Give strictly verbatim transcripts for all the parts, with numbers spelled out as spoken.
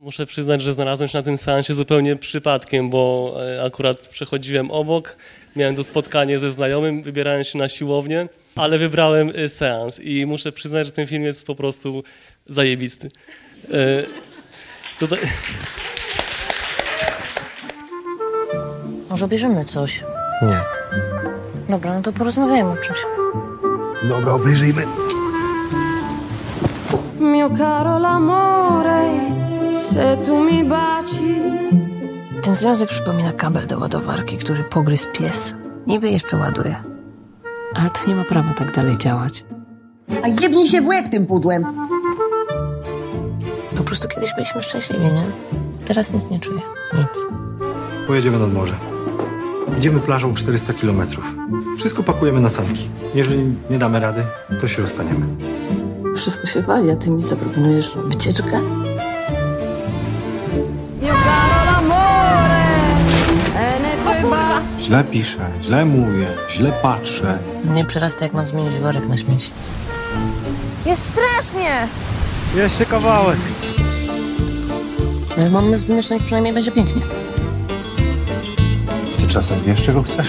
Muszę przyznać, że znalazłem się na tym seansie zupełnie przypadkiem, bo akurat przechodziłem obok, miałem to spotkanie ze znajomym, wybierałem się na siłownię, ale wybrałem seans i muszę przyznać, że ten film jest po prostu zajebisty. E, tutaj... Może bierzemy coś? Nie. Dobra, no to porozmawiajmy o czymś. Dobra, obejrzyjmy. Mio caro l'amore, se tu mi baci. Ten związek przypomina kabel do ładowarki, który pogryzł pies. Niby jeszcze ładuje. Ale to nie ma prawa tak dalej działać. A jebnij się w łeb tym pudłem. Po prostu kiedyś byliśmy szczęśliwi, nie? Teraz nic nie czuję. Nic. Pojedziemy nad morze. Idziemy plażą czterysta kilometrów. Wszystko pakujemy na sanki. Jeżeli nie damy rady, to się rozstaniemy. Wszystko się wali, a ty mi zaproponujesz wycieczkę? Mio caro l'amore, e ne tue baci. Źle piszę, źle mówię, źle patrzę. Mnie przerasta, jak mam zmienić worek na śmieci. Jest strasznie! Jeszcze kawałek. Ale mamy zginąć, to przynajmniej będzie pięknie. Ty czasem wiesz, czego chcesz?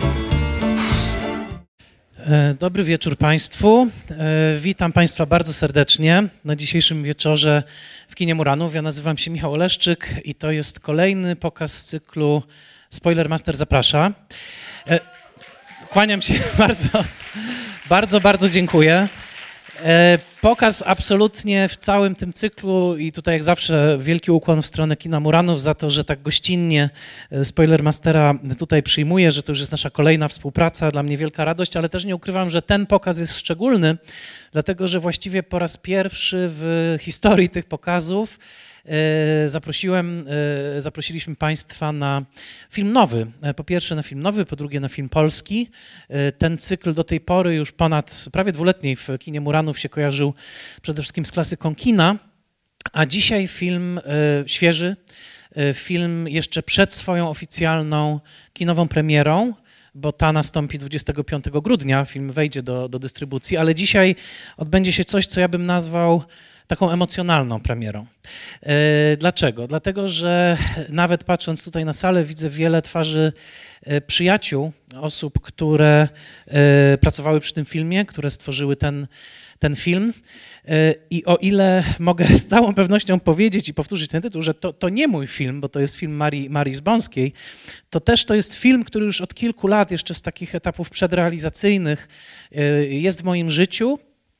Dobry wieczór Państwu. Witam Państwa bardzo serdecznie na dzisiejszym wieczorze w Kinie Muranów. Ja nazywam się Michał Oleszczyk i to jest kolejny pokaz z cyklu Spoilermaster zaprasza. Kłaniam się bardzo, bardzo, bardzo dziękuję. Pokaz absolutnie w całym tym cyklu i tutaj jak zawsze wielki ukłon w stronę Kina Muranów za to, że tak gościnnie Spoilermastera tutaj przyjmuje, że to już jest nasza kolejna współpraca, dla mnie wielka radość, ale też nie ukrywam, że ten pokaz jest szczególny, dlatego że właściwie po raz pierwszy w historii tych pokazów Zaprosiłem, zaprosiliśmy Państwa na film nowy. Po pierwsze na film nowy, po drugie na film polski. Ten cykl do tej pory już ponad prawie dwuletniej w Kinie Muranów się kojarzył przede wszystkim z klasyką kina, a dzisiaj film świeży, film jeszcze przed swoją oficjalną kinową premierą, bo ta nastąpi dwudziestego piątego grudnia, film wejdzie do, do dystrybucji, ale dzisiaj odbędzie się coś, co ja bym nazwał taką emocjonalną premierą. Dlaczego? Dlatego, że nawet patrząc tutaj na salę widzę wiele twarzy przyjaciół, osób, które pracowały przy tym filmie, które stworzyły ten, ten film. I o ile mogę z całą pewnością powiedzieć i powtórzyć ten tytuł, że to, to nie mój film, bo to jest film Marii, Marii Zbąskiej, to też to jest film, który już od kilku lat, jeszcze z takich etapów przedrealizacyjnych, jest w moim życiu.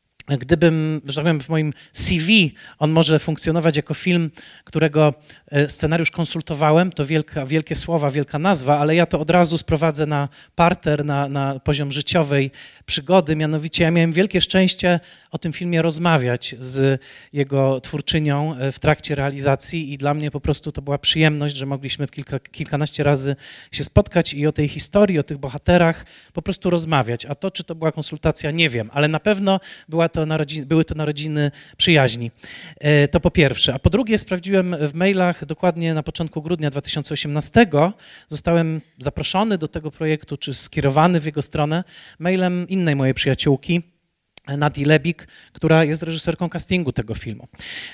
Gdybym, że tak powiem, w moim C V on może funkcjonować jako film, którego scenariusz konsultowałem, to wielka, wielkie słowa, wielka nazwa, ale ja to od razu sprowadzę na parter, na, na poziom życiowej przygody. Mianowicie ja miałem wielkie szczęście o tym filmie rozmawiać z jego twórczynią w trakcie realizacji i dla mnie po prostu to była przyjemność, że mogliśmy kilka, kilkanaście razy się spotkać i o tej historii, o tych bohaterach po prostu rozmawiać. A to, czy to była konsultacja, nie wiem, ale na pewno była to narodziny, były to narodziny przyjaźni. To po pierwsze. A po drugie sprawdziłem w mailach dokładnie na początku grudnia dwa tysiące osiemnastego. Zostałem zaproszony do tego projektu, czy skierowany w jego stronę mailem innej mojej przyjaciółki, Nadii Lebik, która jest reżyserką castingu tego filmu.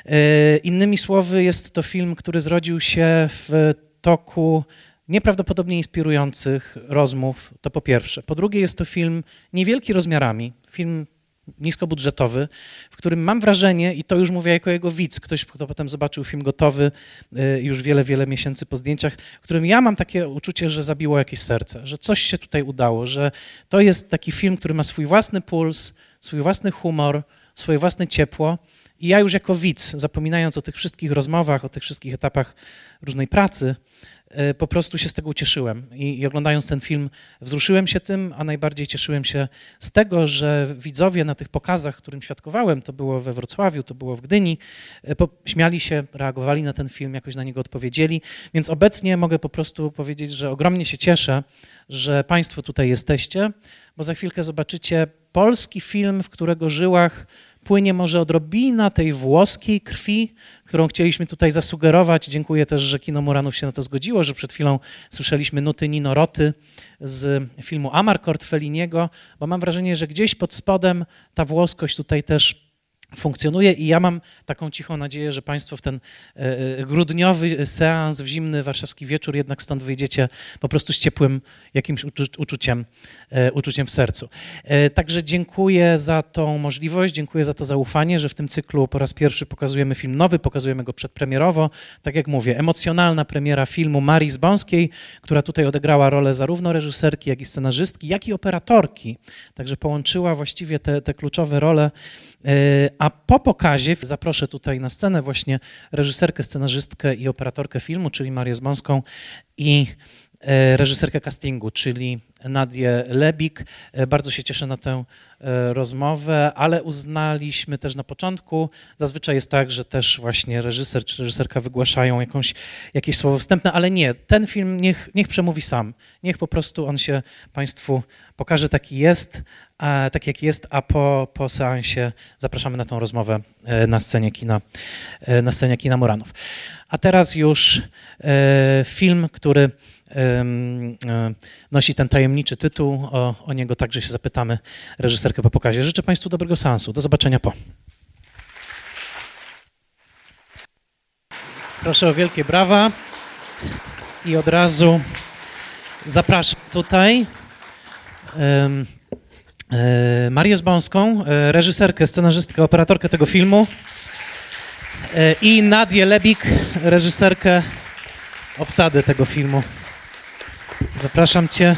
Innymi słowy, jest to film, który zrodził się w toku nieprawdopodobnie inspirujących rozmów, to po pierwsze. Po drugie, jest to film niewielki rozmiarami, film niskobudżetowy, w którym mam wrażenie, i to już mówię jako jego widz, ktoś, kto potem zobaczył film gotowy już wiele, wiele miesięcy po zdjęciach, w którym ja mam takie uczucie, że zabiło jakieś serce, że coś się tutaj udało, że to jest taki film, który ma swój własny puls, swój własny humor, swoje własne ciepło i ja już jako widz, zapominając o tych wszystkich rozmowach, o tych wszystkich etapach różnej pracy, po prostu się z tego ucieszyłem I, i oglądając ten film wzruszyłem się tym, a najbardziej cieszyłem się z tego, że widzowie na tych pokazach, którym świadkowałem, to było we Wrocławiu, to było w Gdyni, po, śmiali się, reagowali na ten film, jakoś na niego odpowiedzieli, więc obecnie mogę po prostu powiedzieć, że ogromnie się cieszę, że Państwo tutaj jesteście, bo za chwilkę zobaczycie polski film, w którego żyłach płynie może odrobina tej włoskiej krwi, którą chcieliśmy tutaj zasugerować. Dziękuję też, że Kino Muranów się na to zgodziło, że przed chwilą słyszeliśmy nuty Nino Roty z filmu Amarcord Felliniego, bo mam wrażenie, że gdzieś pod spodem ta włoskość tutaj też funkcjonuje i ja mam taką cichą nadzieję, że Państwo w ten e, grudniowy seans, w zimny warszawski wieczór jednak stąd wyjdziecie po prostu z ciepłym jakimś uczu, uczuciem, e, uczuciem w sercu. E, także dziękuję za tą możliwość, dziękuję za to zaufanie, że w tym cyklu po raz pierwszy pokazujemy film nowy, pokazujemy go przedpremierowo. Tak jak mówię, emocjonalna premiera filmu Marii Zbąskiej, która tutaj odegrała rolę zarówno reżyserki, jak i scenarzystki, jak i operatorki. Także połączyła właściwie te, te kluczowe role. A po pokazie zaproszę tutaj na scenę właśnie reżyserkę, scenarzystkę i operatorkę filmu, czyli Marię Zbąską i reżyserkę castingu, czyli Nadię Lebik. Bardzo się cieszę na tę rozmowę, ale uznaliśmy też na początku, zazwyczaj jest tak, że też właśnie reżyser czy reżyserka wygłaszają jakąś, jakieś słowo wstępne, ale nie, ten film niech, niech przemówi sam. Niech po prostu on się Państwu pokaże taki jest, a, tak jak jest, a po, po seansie zapraszamy na tą rozmowę na scenie kina, na scenie kina Muranów. A teraz już e, film, który nosi ten tajemniczy tytuł. O, o niego także się zapytamy reżyserkę po pokazie. Życzę Państwu dobrego seansu. Do zobaczenia po. Proszę o wielkie brawa i od razu zapraszam tutaj um, e, Marię Zbąską, e, reżyserkę, scenarzystkę, operatorkę tego filmu e, i Nadię Lebik, reżyserkę obsady tego filmu. Zapraszam Cię.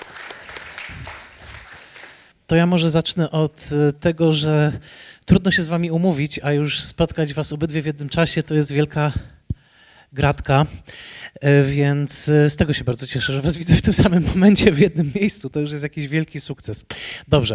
To ja może zacznę od tego, że trudno się z Wami umówić, a już spotkać Was obydwie w jednym czasie to jest wielka gratka, więc z tego się bardzo cieszę, że Was widzę w tym samym momencie w jednym miejscu. To już jest jakiś wielki sukces. Dobrze.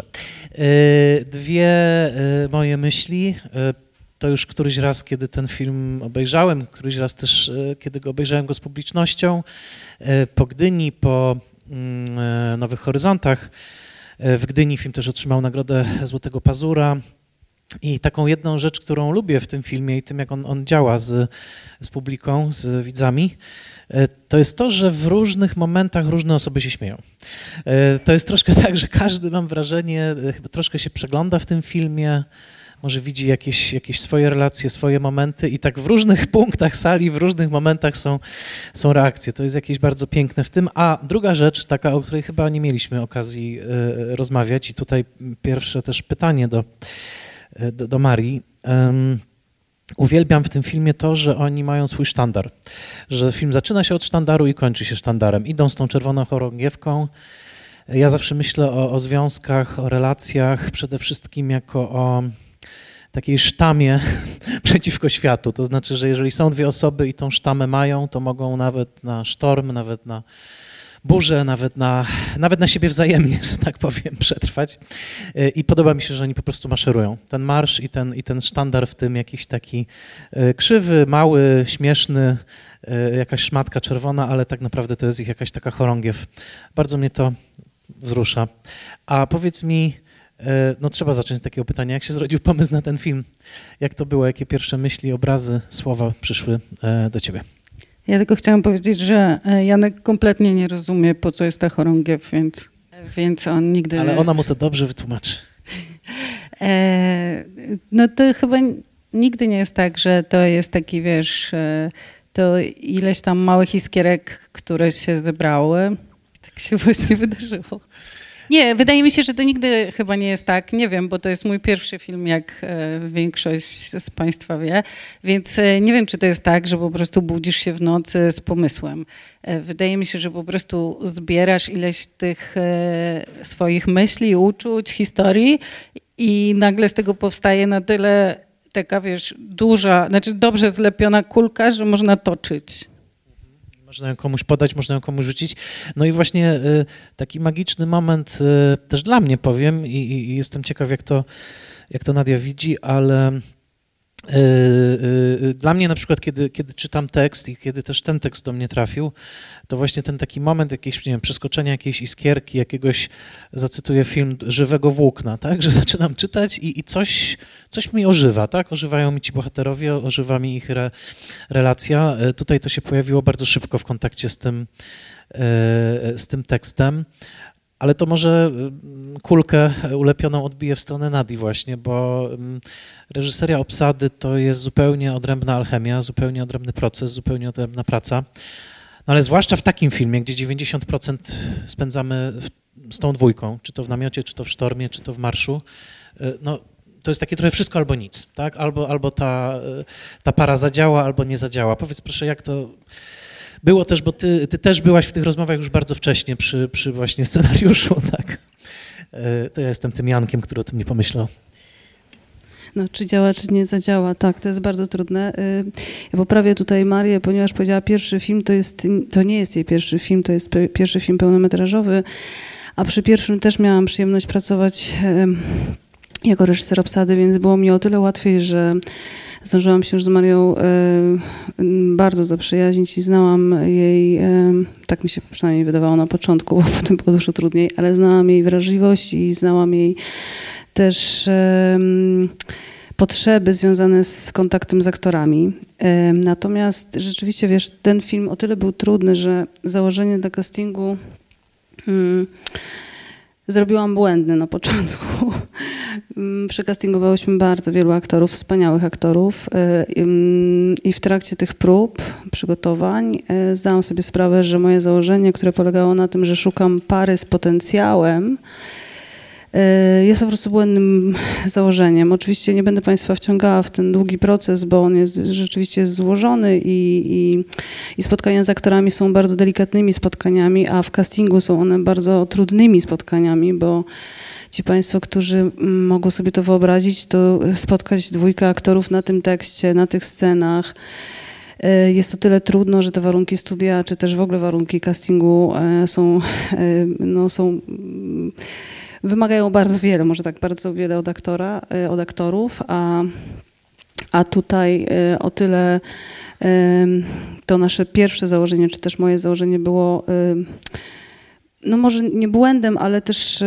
Dwie moje myśli. To już któryś raz, kiedy ten film obejrzałem, któryś raz też, kiedy go obejrzałem go z publicznością, po Gdyni, po Nowych Horyzontach. W Gdyni film też otrzymał nagrodę Złotego Pazura. I taką jedną rzecz, którą lubię w tym filmie i tym, jak on, on działa z, z publiką, z widzami, to jest to, że w różnych momentach różne osoby się śmieją. To jest troszkę tak, że każdy, mam wrażenie, chyba troszkę się przegląda w tym filmie, może widzi jakieś, jakieś swoje relacje, swoje momenty i tak w różnych punktach sali, w różnych momentach są, są reakcje. To jest jakieś bardzo piękne w tym. A druga rzecz, taka, o której chyba nie mieliśmy okazji y, rozmawiać i tutaj pierwsze też pytanie do, do, do Marii. Um, uwielbiam w tym filmie to, że oni mają swój sztandar, że film zaczyna się od sztandaru i kończy się sztandarem. Idą z tą czerwoną chorągiewką. Ja zawsze myślę o, o związkach, o relacjach, przede wszystkim jako o takiej sztamie przeciwko światu. To znaczy, że jeżeli są dwie osoby i tą sztamę mają, to mogą nawet na sztorm, nawet na burzę, nawet na, nawet na siebie wzajemnie, że tak powiem, przetrwać. I podoba mi się, że oni po prostu maszerują. Ten marsz i ten, i ten sztandar w tym jakiś taki krzywy, mały, śmieszny, jakaś szmatka czerwona, ale tak naprawdę to jest ich jakaś taka chorągiew. Bardzo mnie to wzrusza. A powiedz mi, no trzeba zacząć od takiego pytania, jak się zrodził pomysł na ten film? Jak to było? Jakie pierwsze myśli, obrazy, słowa przyszły do ciebie? Ja tylko chciałam powiedzieć, że Janek kompletnie nie rozumie, po co jest ta chorągiew, więc, więc on nigdy... Ale ona mu to dobrze wytłumaczy. No to chyba nigdy nie jest tak, że to jest taki, wiesz, to ileś tam małych iskierek, które się zebrały. Tak się właśnie wydarzyło. Nie, wydaje mi się, że to nigdy chyba nie jest tak. Nie wiem, bo to jest mój pierwszy film, jak większość z Państwa wie. Więc nie wiem, czy to jest tak, że po prostu budzisz się w nocy z pomysłem. Wydaje mi się, że po prostu zbierasz ileś tych swoich myśli, uczuć, historii i nagle z tego powstaje na tyle taka, wiesz, duża, znaczy dobrze zlepiona kulka, że można toczyć. Można ją komuś podać, można ją komuś rzucić. No i właśnie y, taki magiczny moment y, też dla mnie, powiem, i, i jestem ciekaw, jak to, jak to Nadia widzi, ale y, y, dla mnie na przykład, kiedy, kiedy czytam tekst i kiedy też ten tekst do mnie trafił, to właśnie ten taki moment jakiegoś, nie wiem, przeskoczenia jakiejś iskierki, jakiegoś, zacytuję film, żywego włókna, tak, że zaczynam czytać i, i coś, coś mi ożywa, tak, ożywają mi ci bohaterowie, ożywa mi ich re, relacja. Tutaj to się pojawiło bardzo szybko w kontakcie z tym, z tym tekstem. Ale to może kulkę ulepioną odbije w stronę Nadii właśnie, bo reżyseria obsady to jest zupełnie odrębna alchemia, zupełnie odrębny proces, zupełnie odrębna praca. No ale zwłaszcza w takim filmie, gdzie dziewięćdziesiąt procent spędzamy z tą dwójką, czy to w namiocie, czy to w sztormie, czy to w marszu, no to jest takie trochę wszystko albo nic, tak? Albo, albo ta, ta para zadziała, albo nie zadziała. Powiedz proszę, jak to było też, bo ty, ty też byłaś w tych rozmowach już bardzo wcześnie przy, przy właśnie scenariuszu, tak? To ja jestem tym Jankiem, który o tym nie pomyślał. No, czy działa, czy nie zadziała. Tak, to jest bardzo trudne. Ja poprawię tutaj Marię, ponieważ powiedziała pierwszy film, to, jest, to nie jest jej pierwszy film, to jest pierwszy film pełnometrażowy, a przy pierwszym też miałam przyjemność pracować jako reżyser obsady, więc było mi o tyle łatwiej, że zdążyłam się już z Marią bardzo zaprzyjaźnić i znałam jej, tak mi się przynajmniej wydawało na początku, bo potem było dużo trudniej, ale znałam jej wrażliwość i znałam jej też um, potrzeby związane z kontaktem z aktorami. Um, natomiast rzeczywiście, wiesz, ten film o tyle był trudny, że założenie dla castingu um, zrobiłam błędne na początku. Um, przekastingowałyśmy bardzo wielu aktorów, wspaniałych aktorów um, i w trakcie tych prób, przygotowań um, zdałam sobie sprawę, że moje założenie, które polegało na tym, że szukam pary z potencjałem, jest po prostu błędnym założeniem. Oczywiście nie będę Państwa wciągała w ten długi proces, bo on jest rzeczywiście złożony i, i, i spotkania z aktorami są bardzo delikatnymi spotkaniami, a w castingu są one bardzo trudnymi spotkaniami, bo ci Państwo, którzy mogą sobie to wyobrazić, to spotkać dwójkę aktorów na tym tekście, na tych scenach. Jest to tyle trudno, że te warunki studia, czy też w ogóle warunki castingu są, no, są wymagają bardzo wiele, może tak bardzo wiele od aktora, od aktorów, a, a tutaj o tyle to nasze pierwsze założenie, czy też moje założenie było, no może nie błędem, ale też,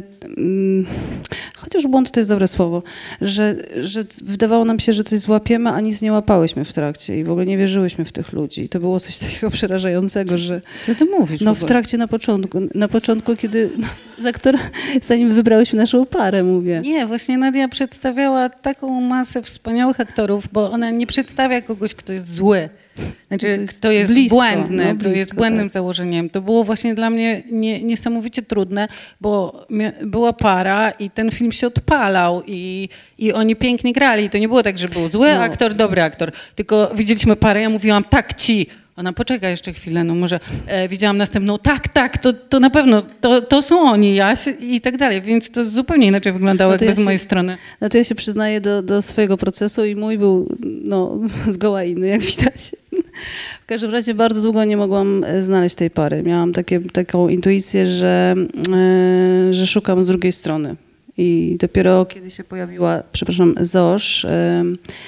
chociaż błąd to jest dobre słowo, że, że wydawało nam się, że coś złapiemy, a nic nie łapałyśmy w trakcie i w ogóle nie wierzyłyśmy w tych ludzi. I to było coś takiego przerażającego, że... Co ty mówisz? No w trakcie, na początku, na początku, kiedy no, z aktora, zanim wybrałyśmy naszą parę, mówię. Nie, właśnie Nadia przedstawiała taką masę wspaniałych aktorów, bo ona nie przedstawia kogoś, kto jest zły. Znaczy, to jest, to jest blisko, błędny, no, blisko, to jest błędnym tak. założeniem. To było właśnie dla mnie nie, niesamowicie trudne, bo była para i ten film się odpalał i, i oni pięknie grali. To nie było tak, że był zły no. aktor, dobry aktor, tylko widzieliśmy parę, ja mówiłam tak ci. Ona poczeka jeszcze chwilę, no może e, widziałam następną, tak, tak, to, to na pewno, to, to są oni, ja się, i tak dalej, więc to zupełnie inaczej wyglądało no jakby ja z mojej się, strony. No to ja się przyznaję do, do swojego procesu i mój był no, zgoła inny, jak widać. W każdym razie bardzo długo nie mogłam znaleźć tej pary. Miałam takie, taką intuicję, że, e, że szukam z drugiej strony. I dopiero kiedy się pojawiła, przepraszam, Zosz, e,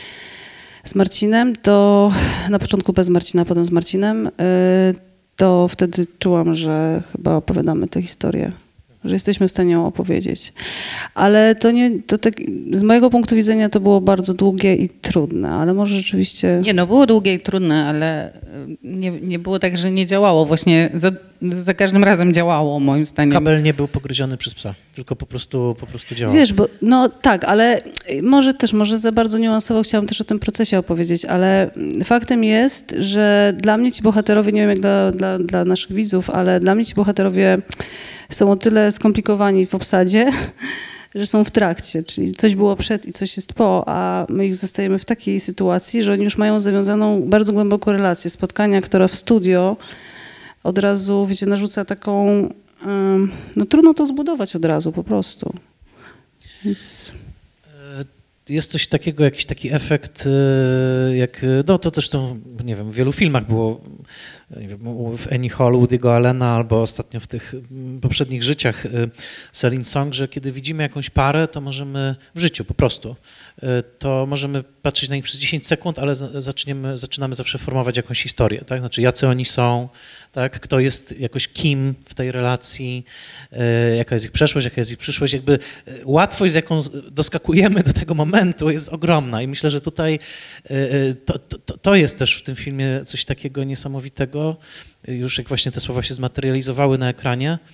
z Marcinem, to na początku bez Marcina, potem z Marcinem, to wtedy czułam, że chyba opowiadamy tę historię, że jesteśmy w stanie ją opowiedzieć. Ale to nie, to tak, z mojego punktu widzenia to było bardzo długie i trudne, ale może rzeczywiście... Nie, no było długie i trudne, ale nie, nie było tak, że nie działało. Właśnie za, za każdym razem działało, moim zdaniem. Kabel nie był pogryziony przez psa, tylko po prostu, po prostu działał. Wiesz, bo no tak, ale może też, może za bardzo niuansowo chciałam też o tym procesie opowiedzieć, ale faktem jest, że dla mnie ci bohaterowie, nie wiem jak dla, dla, dla naszych widzów, ale dla mnie ci bohaterowie są o tyle skomplikowani w obsadzie, że są w trakcie, czyli coś było przed i coś jest po, a my ich zostajemy w takiej sytuacji, że oni już mają zawiązaną bardzo głęboką relację. Spotkania, która w studio od razu, wiecie, narzuca taką, no trudno to zbudować od razu po prostu. Więc... Jest coś takiego, jakiś taki efekt, jak, no to też to, nie wiem, w wielu filmach było, nie wiem, w Annie Hall, Woody'ego Allena, albo ostatnio w tych poprzednich życiach Celine Song, że kiedy widzimy jakąś parę, to możemy, w życiu po prostu, to możemy patrzeć na nich przez dziesięć sekund, ale zaczniemy, zaczynamy zawsze formować jakąś historię, tak? Znaczy jacy oni są, tak? Kto jest jakoś kim w tej relacji, jaka jest ich przeszłość, jaka jest ich przyszłość. Jakby łatwość, z jaką doskakujemy do tego momentu jest ogromna i myślę, że tutaj to, to, to jest też w tym filmie coś takiego niesamowitego, już jak właśnie te słowa się zmaterializowały na ekranie,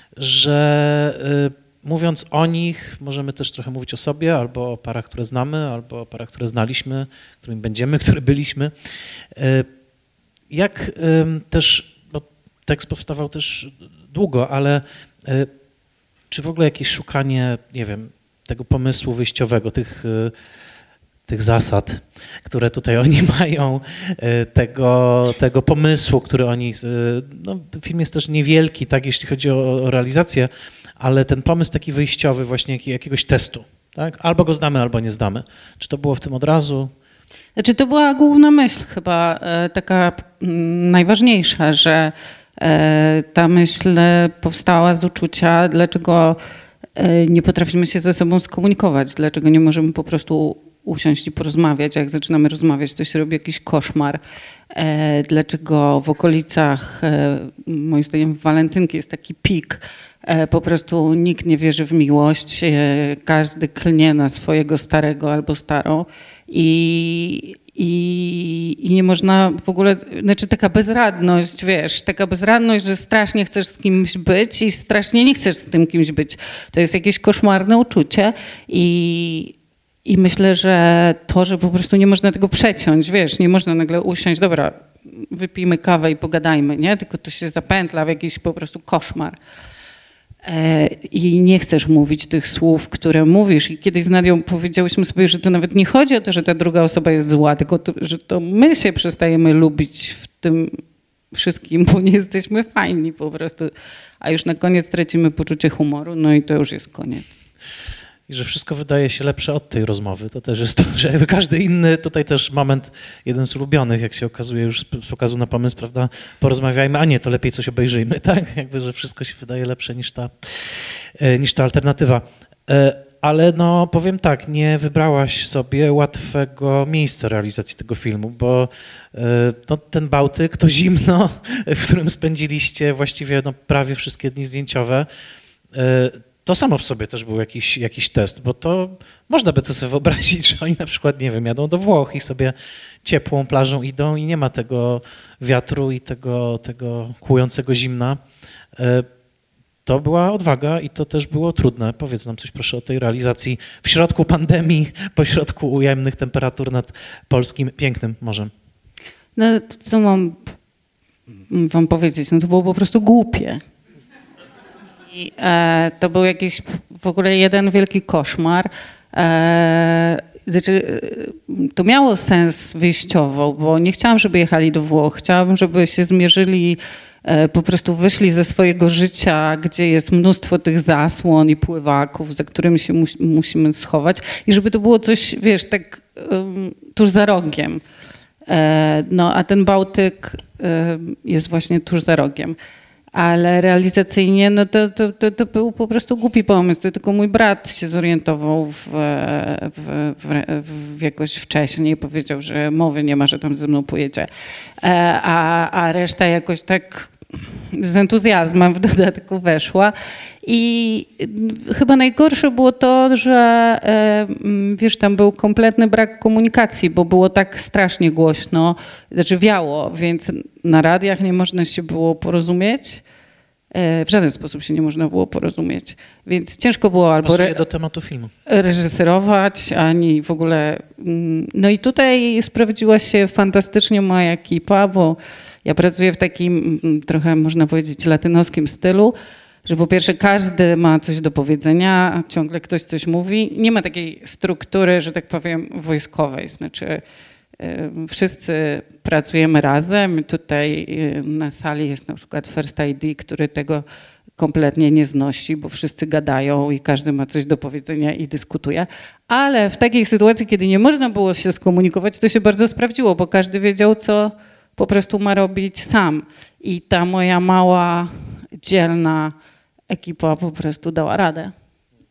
że y, mówiąc o nich, możemy też trochę mówić o sobie, albo o parach, które znamy, albo o parach, które znaliśmy, którymi będziemy, które byliśmy. Y, jak y, też, bo tekst powstawał też długo, ale y, czy w ogóle jakieś szukanie, nie wiem, tego pomysłu wyjściowego, tych, y, tych zasad, które tutaj oni mają, y, tego, tego pomysłu, który oni, y, no film jest też niewielki, tak, jeśli chodzi o, o realizację, ale ten pomysł taki wyjściowy właśnie jak, jakiegoś testu, tak? Albo go znamy, albo nie znamy. Czy to było w tym od razu? Znaczy to była główna myśl chyba e, taka m, najważniejsza, że e, ta myśl powstała z uczucia, dlaczego e, nie potrafimy się ze sobą skomunikować, dlaczego nie możemy po prostu usiąść i porozmawiać, a jak zaczynamy rozmawiać, to się robi jakiś koszmar. E, dlaczego w okolicach, e, moim zdaniem w Walentynki jest taki pik, e, po prostu nikt nie wierzy w miłość, e, każdy klnie na swojego starego albo starą i, i, i nie można w ogóle, znaczy taka bezradność, wiesz, taka bezradność, że strasznie chcesz z kimś być i strasznie nie chcesz z tym kimś być. To jest jakieś koszmarne uczucie i I myślę, że to, że po prostu nie można tego przeciąć, wiesz, nie można nagle usiąść, dobra, wypijmy kawę i pogadajmy, nie? Tylko to się zapętla w jakiś po prostu koszmar. E, I nie chcesz mówić tych słów, które mówisz. I kiedyś z Nadią powiedziałyśmy sobie, że to nawet nie chodzi o to, że ta druga osoba jest zła, tylko to, że to my się przestajemy lubić w tym wszystkim, bo nie jesteśmy fajni po prostu. A już na koniec tracimy poczucie humoru, no i to już jest koniec. I że wszystko wydaje się lepsze od tej rozmowy. To też jest to, że jakby każdy inny, tutaj też moment, jeden z ulubionych, jak się okazuje już z pokazu na pomysł, prawda, porozmawiajmy, a nie, to lepiej coś obejrzyjmy, tak? Jakby, że wszystko się wydaje lepsze niż ta, niż ta alternatywa. Ale no powiem tak, nie wybrałaś sobie łatwego miejsca realizacji tego filmu, bo no, ten Bałtyk, to zimno, w którym spędziliście właściwie no, prawie wszystkie dni zdjęciowe, to samo w sobie też był jakiś, jakiś test, bo to można by to sobie wyobrazić, że oni na przykład, nie wiem, jadą do Włoch i sobie ciepłą plażą idą i nie ma tego wiatru i tego, tego kłującego zimna. To była odwaga i to też było trudne. Powiedz nam coś proszę o tej realizacji w środku pandemii, pośrodku ujemnych temperatur nad polskim pięknym morzem. No co mam wam powiedzieć, no to było po prostu głupie. I, e, to był jakiś w ogóle jeden wielki koszmar. E, znaczy, to miało sens wyjściowo, bo nie chciałam, żeby jechali do Włoch. Chciałam, żeby się zmierzyli, e, po prostu wyszli ze swojego życia, gdzie jest mnóstwo tych zasłon i pływaków, za którymi się mus, musimy schować. I żeby to było coś, wiesz, tak um, tuż za rogiem. E, no, a ten Bałtyk e, jest właśnie tuż za rogiem. Ale realizacyjnie no to, to, to, to był po prostu głupi pomysł. To tylko mój brat się zorientował w, w, w, w jakoś wcześniej i powiedział, że mowy nie ma, że tam ze mną pojedzie. A, a reszta jakoś tak z entuzjazmem w dodatku weszła. I chyba najgorsze było to, że wiesz, tam był kompletny brak komunikacji, bo było tak strasznie głośno, znaczy wiało, więc na radiach nie można się było porozumieć. W żaden sposób się nie można było porozumieć, więc ciężko było albo Pasuje do tematu filmu. reżyserować, ani w ogóle... No i tutaj sprawdziła się fantastycznie moja ekipa, bo ja pracuję w takim trochę, można powiedzieć, latynoskim stylu, że po pierwsze każdy ma coś do powiedzenia, ciągle ktoś coś mówi. Nie ma takiej struktury, że tak powiem, wojskowej. Znaczy wszyscy pracujemy razem. Tutaj na sali jest na przykład First I D, który tego kompletnie nie znosi, bo wszyscy gadają i każdy ma coś do powiedzenia i dyskutuje. Ale w takiej sytuacji, kiedy nie można było się skomunikować, to się bardzo sprawdziło, bo każdy wiedział, co po prostu ma robić sam. I ta moja mała, dzielna ekipa po prostu dała radę.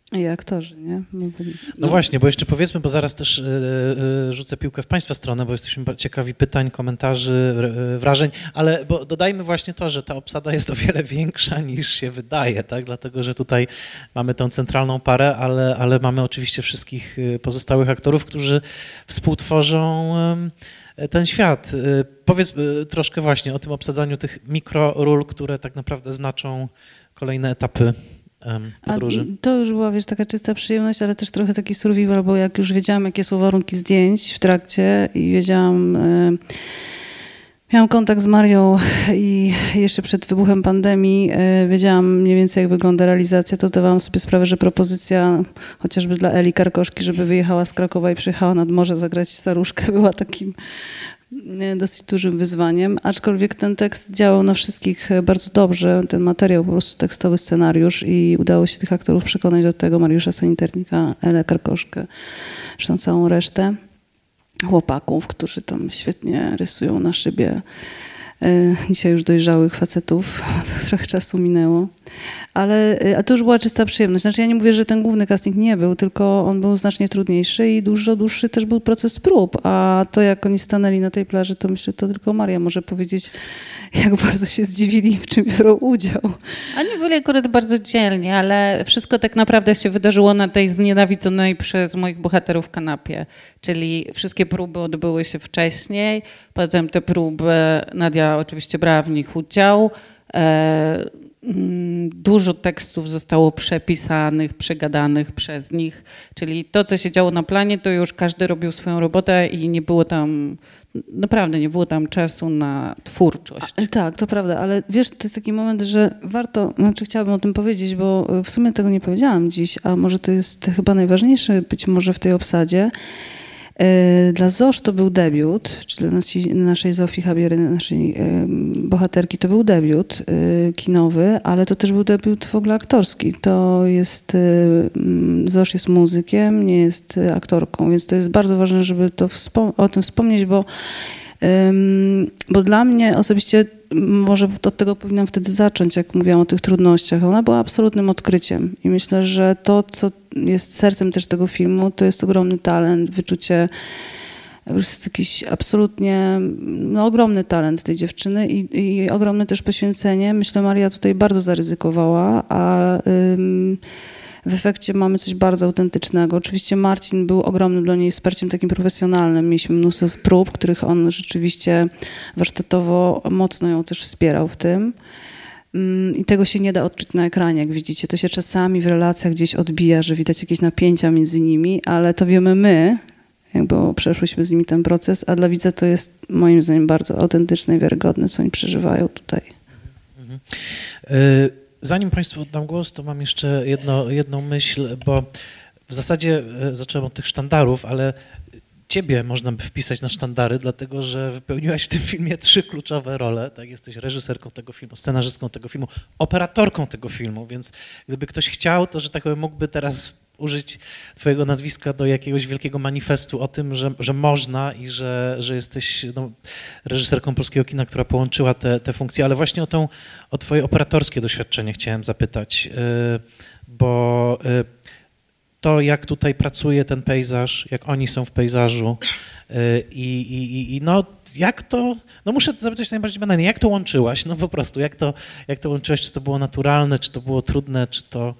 I aktorzy, nie? No, no właśnie, bo jeszcze powiedzmy, bo zaraz też yy, rzucę piłkę w Państwa stronę, bo jesteśmy ciekawi pytań, komentarzy, yy, wrażeń, ale bo dodajmy właśnie to, że ta obsada jest o wiele większa niż się wydaje, tak? Dlatego, że tutaj mamy tą centralną parę, ale, ale mamy oczywiście wszystkich pozostałych aktorów, którzy współtworzą yy, ten świat. Yy, powiedz yy, troszkę właśnie o tym obsadzaniu tych mikroról, które tak naprawdę znaczą kolejne etapy podróży. A to już była, wiesz, taka czysta przyjemność, ale też trochę taki survival, bo jak już wiedziałam, jakie są warunki zdjęć w trakcie i wiedziałam, y, miałam kontakt z Marią i jeszcze przed wybuchem pandemii y, wiedziałam mniej więcej, jak wygląda realizacja, to zdawałam sobie sprawę, że propozycja chociażby dla Eli Karkoszki, żeby wyjechała z Krakowa i przyjechała nad morze zagrać staruszkę, była takim dosyć dużym wyzwaniem, aczkolwiek ten tekst działał na wszystkich bardzo dobrze, ten materiał, po prostu tekstowy scenariusz i udało się tych aktorów przekonać do tego, Mariusza Saniternika, Elę Karkoszkę, zresztą całą resztę chłopaków, którzy tam świetnie rysują na szybie dzisiaj już dojrzałych facetów, to trochę czasu minęło, ale a to już była czysta przyjemność. Znaczy ja nie mówię, że ten główny casting nie był, tylko on był znacznie trudniejszy i dużo dłuższy też był proces prób, a to jak oni stanęli na tej plaży, to myślę, to tylko Maria może powiedzieć, jak bardzo się zdziwili, w czym biorą udział. Oni byli akurat bardzo dzielni, ale wszystko tak naprawdę się wydarzyło na tej znienawidzonej przez moich bohaterów kanapie, czyli wszystkie próby odbyły się wcześniej, potem te próby Nadia oczywiście brała w nich udział. E, dużo tekstów zostało przepisanych, przegadanych przez nich, czyli to, co się działo na planie, to już każdy robił swoją robotę i nie było tam, naprawdę nie było tam czasu na twórczość. A, tak, to prawda, ale wiesz, to jest taki moment, że warto, znaczy chciałabym o tym powiedzieć, bo w sumie tego nie powiedziałam dziś, a może to jest chyba najważniejsze być może w tej obsadzie. Dla Zosz to był debiut, czyli dla naszej, naszej Zofii Habiery, naszej bohaterki, to był debiut kinowy, ale to też był debiut w ogóle aktorski. To jest, Zosz jest muzykiem, nie jest aktorką, więc to jest bardzo ważne, żeby to wspom- o tym wspomnieć, bo Bo dla mnie osobiście, może od tego powinnam wtedy zacząć, jak mówiłam o tych trudnościach, ona była absolutnym odkryciem i myślę, że to, co jest sercem też tego filmu, to jest ogromny talent, wyczucie, po prostu jakiś absolutnie no, ogromny talent tej dziewczyny i, i ogromne też poświęcenie. Myślę, Maria tutaj bardzo zaryzykowała, a ym, w efekcie mamy coś bardzo autentycznego. Oczywiście Marcin był ogromnym dla niej wsparciem takim profesjonalnym. Mieliśmy mnóstwo prób, których on rzeczywiście warsztatowo mocno ją też wspierał w tym. I tego się nie da odczuć na ekranie, jak widzicie. To się czasami w relacjach gdzieś odbija, że widać jakieś napięcia między nimi, ale to wiemy my, bo przeszłyśmy z nimi ten proces, a dla widza to jest moim zdaniem bardzo autentyczne i wiarygodne, co oni przeżywają tutaj. Mhm. Y- Zanim Państwu oddam głos, to mam jeszcze jedno, jedną myśl, bo w zasadzie zacząłem od tych sztandarów, ale ciebie można by wpisać na sztandary, dlatego że wypełniłaś w tym filmie trzy kluczowe role. Tak? Jesteś reżyserką tego filmu, scenarzystką tego filmu, operatorką tego filmu, więc gdyby ktoś chciał, to że tak powiem mógłby teraz użyć twojego nazwiska do jakiegoś wielkiego manifestu o tym, że, że można i że, że jesteś no, reżyserką polskiego kina, która połączyła te, te funkcje, ale właśnie o, tą, o twoje operatorskie doświadczenie chciałem zapytać, bo to, jak tutaj pracuje ten pejzaż, jak oni są w pejzażu i, i, i no jak to, no muszę zapytać najbardziej banalnie, jak to łączyłaś, no po prostu, jak to, jak to łączyłaś, czy to było naturalne, czy to było trudne, czy to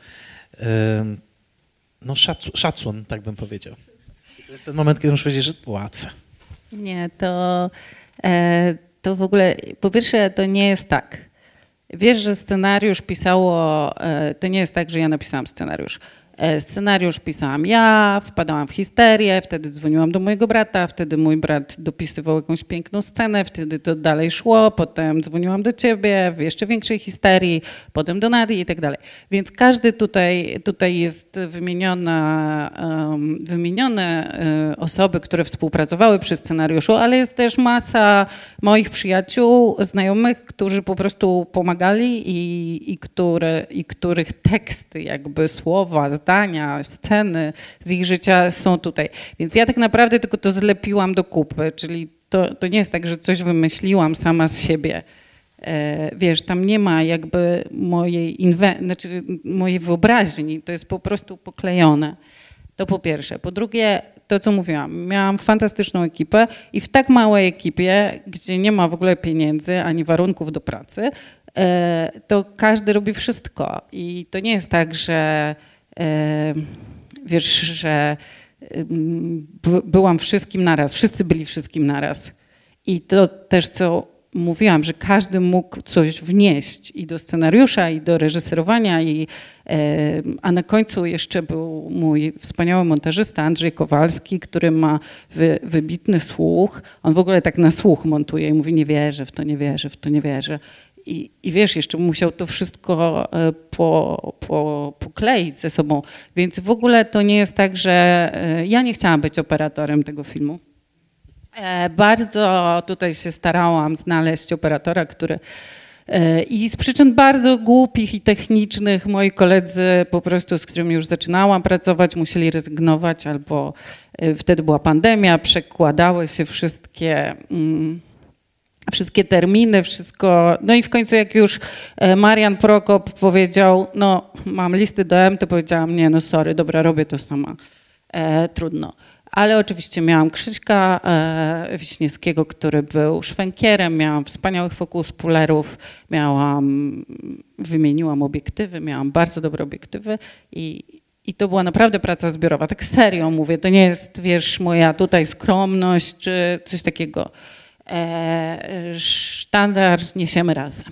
no szac, szacun, tak bym powiedział. To jest ten moment, kiedy muszę powiedzieć, że to łatwe. Nie, to, e, to w ogóle, po pierwsze to nie jest tak. Wiesz, że scenariusz pisało, e, to nie jest tak, że ja napisałam scenariusz. Scenariusz pisałam ja, wpadałam w histerię, wtedy dzwoniłam do mojego brata, wtedy mój brat dopisywał jakąś piękną scenę, wtedy to dalej szło, potem dzwoniłam do ciebie w jeszcze większej histerii, potem do Nadii i tak dalej. Więc każdy tutaj, tutaj jest wymieniona, um, wymienione um, osoby, które współpracowały przy scenariuszu, ale jest też masa moich przyjaciół, znajomych, którzy po prostu pomagali i, i, które, i których teksty, jakby słowa, zdania, sceny z ich życia są tutaj. Więc ja tak naprawdę tylko to zlepiłam do kupy, czyli to, to nie jest tak, że coś wymyśliłam sama z siebie. Wiesz, tam nie ma jakby mojej, inwe- znaczy mojej wyobraźni, to jest po prostu poklejone. To po pierwsze. Po drugie, to co mówiłam, miałam fantastyczną ekipę i w tak małej ekipie, gdzie nie ma w ogóle pieniędzy ani warunków do pracy, to każdy robi wszystko. I to nie jest tak, że wiesz, że byłam wszystkim naraz, wszyscy byli wszystkim naraz. I to też, co mówiłam, że każdy mógł coś wnieść i do scenariusza, i do reżyserowania, i, a na końcu jeszcze był mój wspaniały montażysta Andrzej Kowalski, który ma wy, wybitny słuch. On w ogóle tak na słuch montuje i mówi: nie wierzę w to, nie wierzę w to, nie wierzę. I, i wiesz, jeszcze musiał to wszystko po, po, pokleić ze sobą. Więc w ogóle to nie jest tak, że ja nie chciałam być operatorem tego filmu. Bardzo tutaj się starałam znaleźć operatora, który i z przyczyn bardzo głupich i technicznych moi koledzy po prostu, z którymi już zaczynałam pracować, musieli rezygnować, albo wtedy była pandemia, przekładały się wszystkie, wszystkie terminy, wszystko. No i w końcu jak już Marian Prokop powiedział, no mam listy do M, to powiedziałam: nie, no sorry, dobra, robię to sama, e, trudno. Ale oczywiście miałam Krzyśka e, Wiśniewskiego, który był szwękierem, miałam wspaniałych fokus pullerów, miałam, wymieniłam obiektywy, miałam bardzo dobre obiektywy i, i to była naprawdę praca zbiorowa. Tak serio mówię, to nie jest, wiesz, moja tutaj skromność czy coś takiego. E, sztandar niesiemy razem.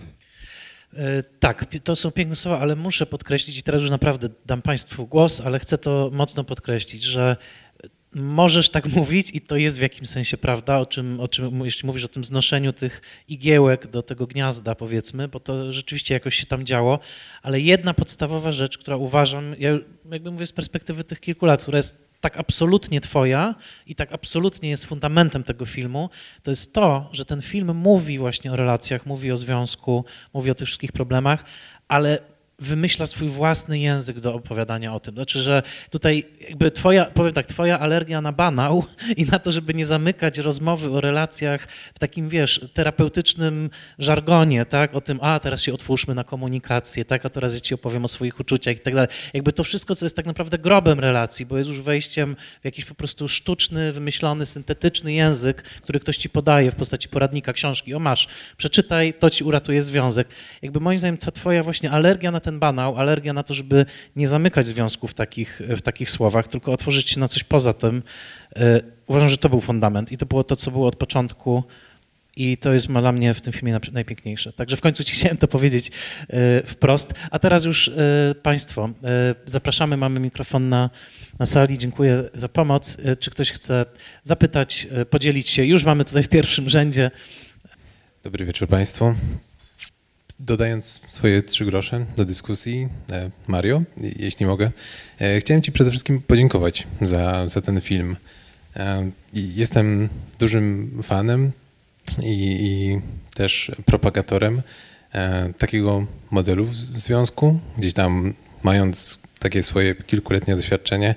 Tak, to są piękne słowa, ale muszę podkreślić, i teraz już naprawdę dam Państwu głos, ale chcę to mocno podkreślić, że możesz tak mówić i to jest w jakimś sensie prawda, o czym, o czym jeśli mówisz o tym znoszeniu tych igiełek do tego gniazda, powiedzmy, bo to rzeczywiście jakoś się tam działo, ale jedna podstawowa rzecz, która uważam, ja jakby mówię z perspektywy tych kilku lat, która jest tak absolutnie twoja i tak absolutnie jest fundamentem tego filmu, to jest to, że ten film mówi właśnie o relacjach, mówi o związku, mówi o tych wszystkich problemach, ale wymyśla swój własny język do opowiadania o tym. Znaczy, że tutaj jakby twoja, powiem tak, twoja alergia na banał i na to, żeby nie zamykać rozmowy o relacjach w takim, wiesz, terapeutycznym żargonie, tak, o tym, a teraz się otwórzmy na komunikację, tak, a teraz ja ci opowiem o swoich uczuciach i tak dalej. Jakby to wszystko, co jest tak naprawdę grobem relacji, bo jest już wejściem w jakiś po prostu sztuczny, wymyślony, syntetyczny język, który ktoś ci podaje w postaci poradnika, książki. O, masz, przeczytaj, to ci uratuje związek. Jakby moim zdaniem ta twoja właśnie alergia na ten banał, alergia na to, żeby nie zamykać związków w takich, w takich słowach, tylko otworzyć się na coś poza tym. Uważam, że to był fundament i to było to, co było od początku i to jest dla mnie w tym filmie najpiękniejsze. Także w końcu ci chciałem to powiedzieć wprost. A teraz już Państwo, zapraszamy, mamy mikrofon na, na sali. Dziękuję za pomoc. Czy ktoś chce zapytać, podzielić się? Już mamy tutaj w pierwszym rzędzie. Dobry wieczór Państwu. Dodając swoje trzy grosze do dyskusji, Mario, jeśli mogę, chciałem Ci przede wszystkim podziękować za, za ten film. Jestem dużym fanem i, i też propagatorem takiego modelu w związku, gdzieś tam mając takie swoje kilkuletnie doświadczenie,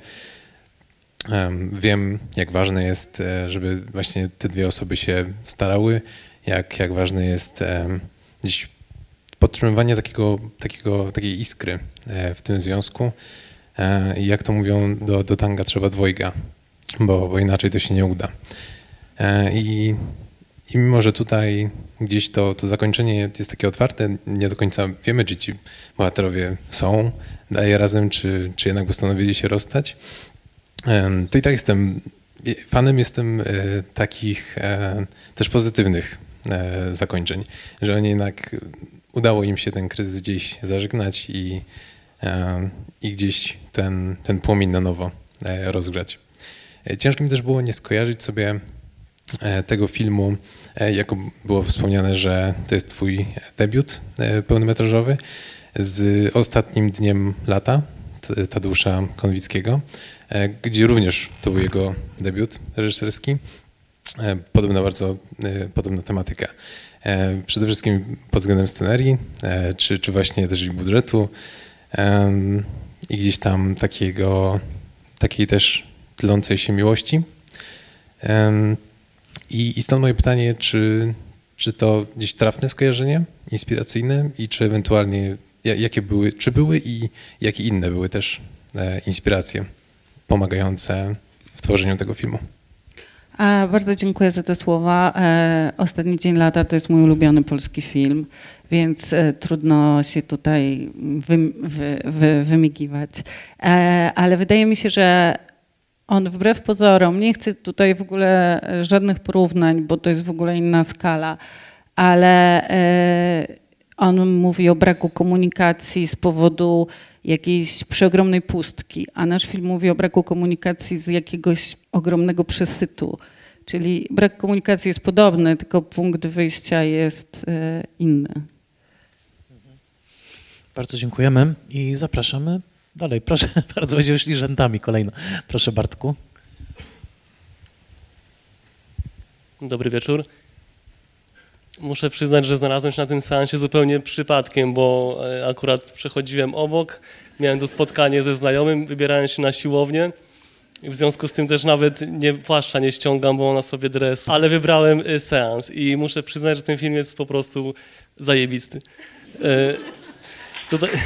wiem, jak ważne jest, żeby właśnie te dwie osoby się starały, jak, jak ważne jest gdzieś podtrzymywanie takiego, takiego, takiej iskry w tym związku. I jak to mówią, do, do tanga trzeba dwojga, bo, bo inaczej to się nie uda. I, i mimo, że tutaj gdzieś to, to zakończenie jest takie otwarte, nie do końca wiemy, czy ci bohaterowie są daje razem, czy, czy jednak postanowili się rozstać, to i tak jestem, fanem jestem takich też pozytywnych zakończeń, że oni jednak udało im się ten kryzys gdzieś zażegnać i, i gdzieś ten, ten płomień na nowo rozgrzać. Ciężko mi też było nie skojarzyć sobie tego filmu, jako było wspomniane, że to jest twój debiut pełnometrażowy, z Ostatnim dniem lata Tadeusza Konwickiego, gdzie również to był jego debiut reżyserski. Podobna bardzo podobna tematyka. Przede wszystkim pod względem scenarii, czy, czy właśnie też i budżetu i gdzieś tam takiego, takiej też tlącej się miłości. I, i stąd moje pytanie, czy Czy to gdzieś trafne skojarzenie, inspiracyjne i czy ewentualnie jakie były, czy były i jakie inne były też e, inspiracje pomagające w tworzeniu tego filmu? A, bardzo dziękuję za te słowa. E, Ostatni dzień lata to jest mój ulubiony polski film, więc e, trudno się tutaj wy, wy, wy, wymigiwać. E, ale wydaje mi się, że on wbrew pozorom, nie chcę tutaj w ogóle żadnych porównań, bo to jest w ogóle inna skala, ale e, on mówi o braku komunikacji z powodu jakiejś przeogromnej pustki, a nasz film mówi o braku komunikacji z jakiegoś ogromnego przesytu. Czyli brak komunikacji jest podobny, tylko punkt wyjścia jest e, inny. Bardzo dziękujemy i zapraszamy dalej. Proszę bardzo, będziemy szli rzędami kolejno. Proszę Bartku. Dobry wieczór. Muszę przyznać, że znalazłem się na tym seansie zupełnie przypadkiem, bo akurat przechodziłem obok, miałem to spotkanie ze znajomym, wybierałem się na siłownię i w związku z tym też nawet nie płaszcza nie ściągam, bo mam na sobie dres, ale wybrałem seans i muszę przyznać, że ten film jest po prostu zajebisty. Tutaj...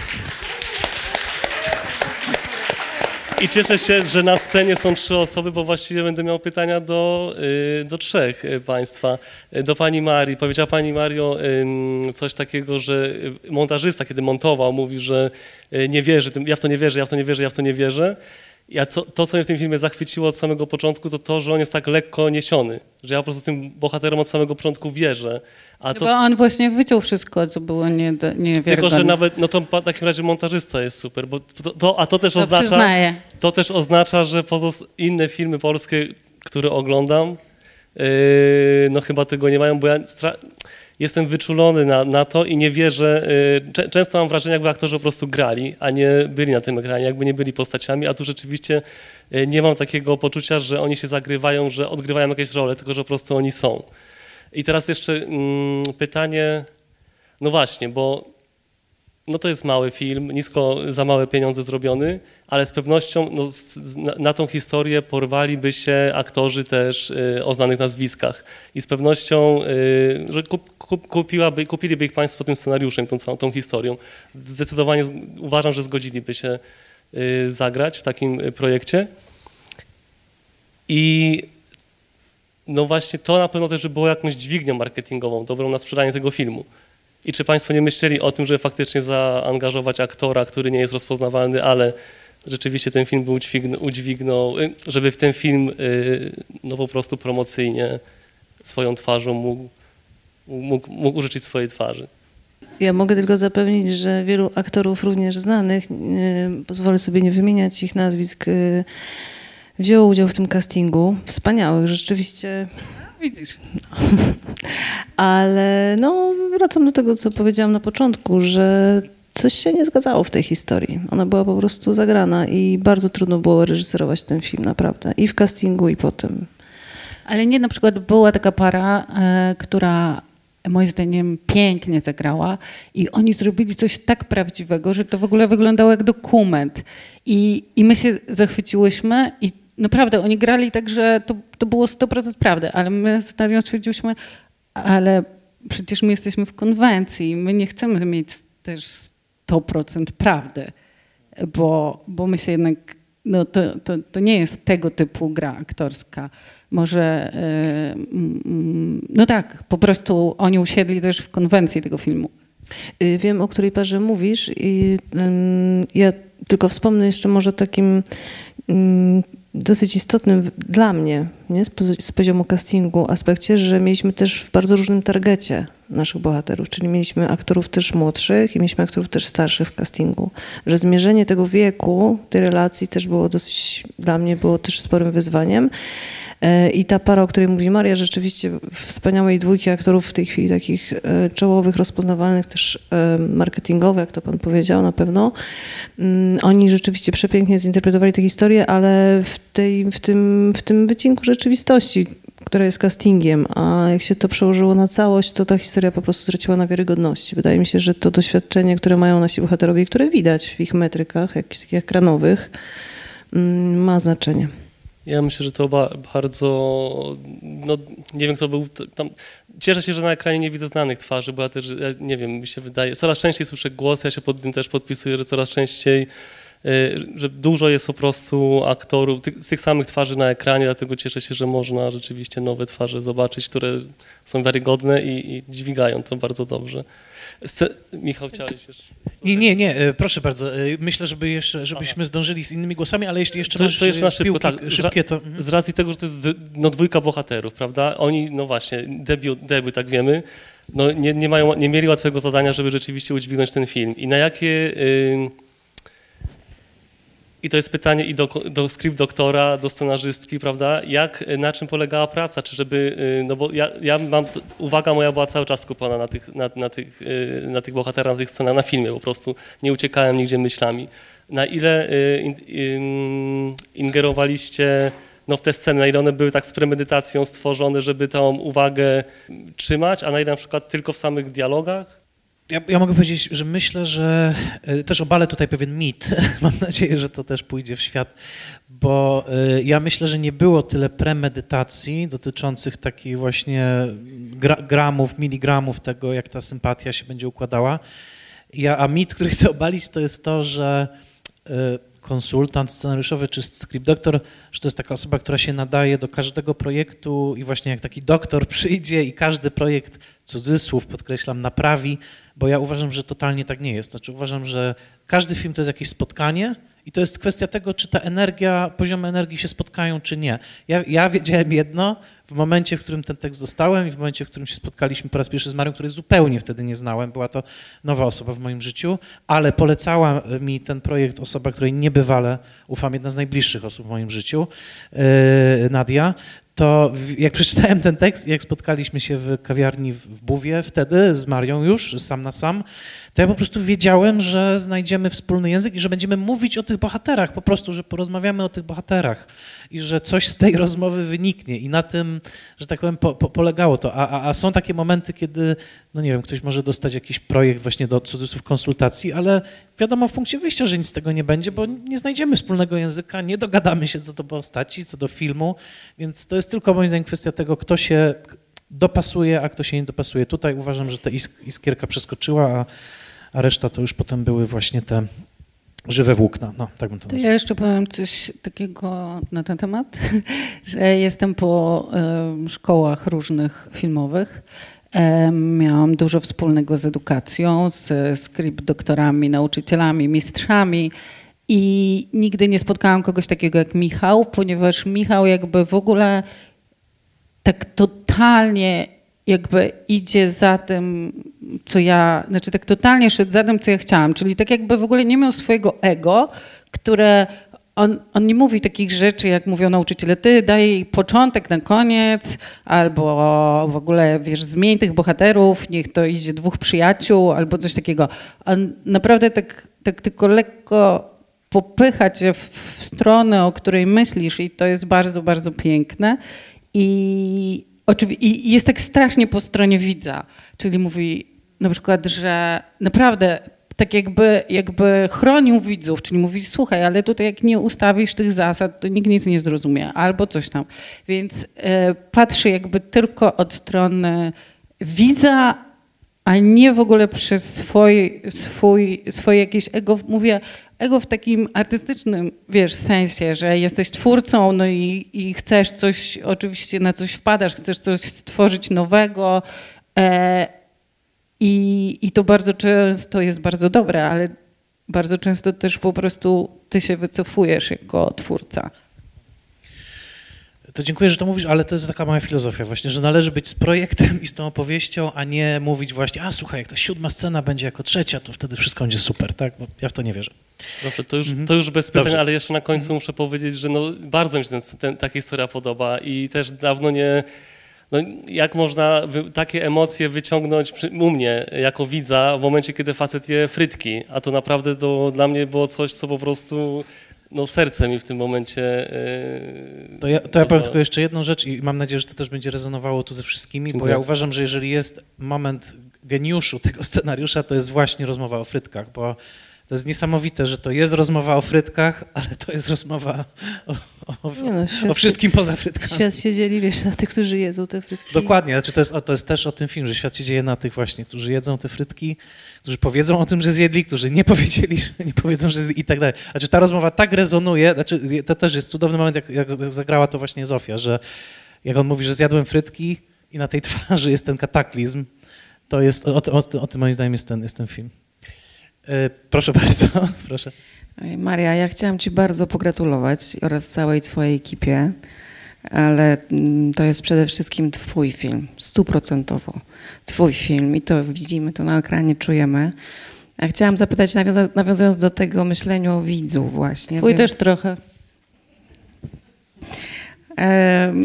I cieszę się, że na scenie są trzy osoby, bo właściwie będę miał pytania do, do trzech państwa. Do pani Marii. Powiedziała pani Mario coś takiego, że montażysta, kiedy montował, mówi, że nie wierzy, ja w to nie wierzę, ja w to nie wierzę, ja w to nie wierzę. Ja co, to, co mnie w tym filmie zachwyciło od samego początku, to to, że on jest tak lekko niesiony. Że ja po prostu tym bohaterom od samego początku wierzę. A to, bo on właśnie wyciął wszystko, co było nie, niewiarygodne. Tylko, że nawet, no to w takim razie montażysta jest super, bo to, to, a to też to oznacza, przyznaję. to też oznacza, że pozos- inne filmy polskie, które oglądam, yy, no chyba tego nie mają, bo ja stra- jestem wyczulony na, na to i nie wierzę. Yy, często mam wrażenie, jakby aktorzy po prostu grali, a nie byli na tym ekranie, jakby nie byli postaciami, a tu rzeczywiście yy, nie mam takiego poczucia, że oni się zagrywają, że odgrywają jakieś role, tylko że po prostu oni są. I teraz jeszcze mm, pytanie, no właśnie, bo no to jest mały film, nisko za małe pieniądze zrobiony, ale z pewnością no, z, na, na tą historię porwaliby się aktorzy też y, o znanych nazwiskach. I z pewnością, y, że kup, kup, kupiłaby, kupiliby ich państwo tym scenariuszem, tą całą tą historią. Zdecydowanie z, uważam, że zgodziliby się y, zagrać w takim y, projekcie. I no właśnie to na pewno też by było jakąś dźwignią marketingową, dobrą na sprzedanie tego filmu. I czy państwo nie myśleli o tym, żeby faktycznie zaangażować aktora, który nie jest rozpoznawalny, ale rzeczywiście ten film by udźwignął, udźwignął żeby w ten film no po prostu promocyjnie swoją twarzą mógł, mógł, mógł użyczyć swojej twarzy? Ja mogę tylko zapewnić, że wielu aktorów również znanych, pozwolę sobie nie wymieniać ich nazwisk, wzięło udział w tym castingu. Wspaniałych, rzeczywiście. Widzisz. Ale no, wracam do tego, co powiedziałam na początku, że coś się nie zgadzało w tej historii. Ona była po prostu zagrana i bardzo trudno było reżyserować ten film, naprawdę. I w castingu, i potem. Ale nie, na przykład była taka para, e, która moim zdaniem pięknie zagrała i oni zrobili coś tak prawdziwego, że to w ogóle wyglądało jak dokument. I, i my się zachwyciłyśmy i naprawdę oni grali tak, że to, to było sto procent prawdy, ale my z Nadią stwierdziłyśmy, ale przecież my jesteśmy w konwencji, my nie chcemy mieć też sto procent prawdy, bo, bo my się jednak, no to, to, to nie jest tego typu gra aktorska. Może, yy, no tak, po prostu oni usiedli też w konwencji tego filmu. Wiem, o której parze mówisz i ja tylko wspomnę jeszcze może takim dosyć istotnym dla mnie, nie, z, poz- z poziomu castingu aspekcie, że mieliśmy też w bardzo różnym targecie naszych bohaterów, czyli mieliśmy aktorów też młodszych i mieliśmy aktorów też starszych w castingu, że zmierzenie tego wieku, tej relacji też było dosyć, dla mnie było też sporym wyzwaniem. I ta para, o której mówi Maria, rzeczywiście wspaniałej dwójki aktorów w tej chwili takich czołowych, rozpoznawalnych, też marketingowych, jak to pan powiedział na pewno. Oni rzeczywiście przepięknie zinterpretowali tę historię, ale w, tej, w, tym, w tym wycinku rzeczywistości, która jest castingiem, a jak się to przełożyło na całość, to ta historia po prostu traciła na wiarygodności. Wydaje mi się, że to doświadczenie, które mają nasi bohaterowie, które widać w ich metrykach jak, ekranowych, ma znaczenie. Ja myślę, że to ba- bardzo, no nie wiem kto był tam, cieszę się, że na ekranie nie widzę znanych twarzy, bo ja też, ja nie wiem, mi się wydaje, coraz częściej słyszę głosy, ja się pod tym też podpisuję, że coraz częściej, że dużo jest po prostu aktorów, ty, z tych samych twarzy na ekranie, dlatego cieszę się, że można rzeczywiście nowe twarze zobaczyć, które są wiarygodne i, i dźwigają to bardzo dobrze. Sce- Michał, chciałeś jeszcze? Nie, nie, nie, proszę bardzo. Myślę, żeby jeszcze, żebyśmy zdążyli z innymi głosami, ale jeśli jeszcze to, masz to jeszcze na szybko, piłki, tak, szybkie, to... Z racji tego, że to jest no, dwójka bohaterów, prawda? Oni, no właśnie, debiut, debiut tak wiemy, no nie, nie, mają, nie mieli łatwego zadania, żeby rzeczywiście udźwignąć ten film. I na jakie... Yy, I to jest pytanie i do, do script doktora, do scenarzystki, prawda? Jak, na czym polegała praca? Czy żeby, no bo ja, ja mam, uwaga moja była cały czas skupiona na tych, na, na tych, na tych bohaterach, na tych scenach, na filmie po prostu. Nie uciekałem nigdzie myślami. Na ile in, in, ingerowaliście no, w te sceny, na ile one były tak z premedytacją stworzone, żeby tą uwagę trzymać, a na ile na przykład tylko w samych dialogach? Ja, ja mogę powiedzieć, że myślę, że też obalę tutaj pewien mit. Mam nadzieję, że to też pójdzie w świat, bo ja myślę, że nie było tyle premedytacji dotyczących takich właśnie gra, gramów, miligramów tego, jak ta sympatia się będzie układała. Ja, a mit, który chcę obalić, to jest to, że konsultant scenariuszowy czy script doktor, że to jest taka osoba, która się nadaje do każdego projektu i właśnie jak taki doktor przyjdzie i każdy projekt, cudzysłów podkreślam, naprawi, bo ja uważam, że totalnie tak nie jest. Znaczy uważam, że każdy film to jest jakieś spotkanie i to jest kwestia tego, czy ta energia, poziomy energii się spotkają, czy nie. Ja, ja wiedziałem jedno w momencie, w którym ten tekst dostałem i w momencie, w którym się spotkaliśmy po raz pierwszy z Marią, której zupełnie wtedy nie znałem, była to nowa osoba w moim życiu, ale polecała mi ten projekt osoba, której niebywale ufam, jedna z najbliższych osób w moim życiu, Nadia. To jak przeczytałem ten tekst i jak spotkaliśmy się w kawiarni w Buwie wtedy z Marią już, sam na sam, to ja po prostu wiedziałem, że znajdziemy wspólny język i że będziemy mówić o tych bohaterach, po prostu, że porozmawiamy o tych bohaterach i że coś z tej rozmowy wyniknie i na tym, że tak powiem, po, po, polegało to. A, a, a są takie momenty, kiedy, no nie wiem, ktoś może dostać jakiś projekt właśnie do cudzysłów konsultacji, ale wiadomo w punkcie wyjścia, że nic z tego nie będzie, bo nie znajdziemy wspólnego języka, nie dogadamy się co do postaci, co do filmu, więc to jest tylko moim zdaniem kwestia tego, kto się dopasuje, a kto się nie dopasuje. Tutaj uważam, że ta isk- iskierka przeskoczyła, a, a reszta to już potem były właśnie te żywe włókna. No, tak bym to To nazwał. ja jeszcze powiem coś takiego na ten temat, że jestem po um, szkołach różnych filmowych. Um, miałam dużo wspólnego z edukacją, z script doktorami, nauczycielami, mistrzami i nigdy nie spotkałam kogoś takiego jak Michał, ponieważ Michał jakby w ogóle tak totalnie jakby idzie za tym, co ja, znaczy tak totalnie szedł za tym, co ja chciałam, czyli tak jakby w ogóle nie miał swojego ego, które on, on nie mówi takich rzeczy, jak mówią nauczyciele, ty daj początek na koniec, albo w ogóle, wiesz, zmień tych bohaterów, niech to idzie dwóch przyjaciół, albo coś takiego. On naprawdę tak, tak tylko lekko popycha cię w, w stronę, o której myślisz i to jest bardzo, bardzo piękne. I, oczywi- I jest tak strasznie po stronie widza, czyli mówi na przykład, że naprawdę tak jakby, jakby chronił widzów, czyli mówi, słuchaj, ale tutaj jak nie ustawisz tych zasad, to nikt nic nie zrozumie, albo coś tam. Więc e, patrzy jakby tylko od strony widza, a nie w ogóle przez swój, swój, swoje jakieś ego, mówię ego w takim artystycznym, wiesz, sensie, że jesteś twórcą, no i, i chcesz coś, oczywiście na coś wpadasz, chcesz coś stworzyć nowego e, i, i to bardzo często jest bardzo dobre, ale bardzo często też po prostu ty się wycofujesz jako twórca. To dziękuję, że to mówisz, ale to jest taka moja filozofia właśnie, że należy być z projektem i z tą opowieścią, a nie mówić właśnie, a słuchaj, jak ta siódma scena będzie jako trzecia, to wtedy wszystko będzie super, tak? Bo ja w to nie wierzę. Dobrze, to już, to już bez pytań, Dobrze. ale jeszcze na końcu muszę powiedzieć, że no, bardzo mi się ten, ten, ta historia podoba i też dawno nie... No, jak można wy, takie emocje wyciągnąć przy, u mnie jako widza w momencie, kiedy facet je frytki, a to naprawdę to dla mnie było coś, co po prostu no, serce mi w tym momencie yy, To ja, to ja powiem tylko jeszcze jedną rzecz i mam nadzieję, że to też będzie rezonowało tu ze wszystkimi, Dziękuję. bo ja uważam, że jeżeli jest moment geniuszu tego scenariusza, to jest właśnie rozmowa o frytkach, bo To jest niesamowite, że to jest rozmowa o frytkach, ale to jest rozmowa o, o, Nie no, świat, o wszystkim poza frytkami. Świat się dzieli, wiesz, na tych, którzy jedzą te frytki. Dokładnie, znaczy to jest, to jest też o tym film, że świat się dzieje na tych właśnie, którzy jedzą te frytki, którzy powiedzą o tym, że zjedli, którzy nie powiedzieli, że nie powiedzą, że zjedli i tak dalej. Znaczy ta rozmowa tak rezonuje, znaczy to też jest cudowny moment, jak, jak zagrała to właśnie Zofia, że jak on mówi, że zjadłem frytki i na tej twarzy jest ten kataklizm, to jest, o, o, o, o tym moim zdaniem jest ten, jest ten film. Yy, proszę bardzo, proszę. Maria, ja chciałam Ci bardzo pogratulować oraz całej Twojej ekipie, ale to jest przede wszystkim Twój film, stuprocentowo Twój film i to widzimy, to na ekranie czujemy. A chciałam zapytać, nawiąza- nawiązując do tego myślenia o widzu właśnie. Twój wiem, też trochę. Um,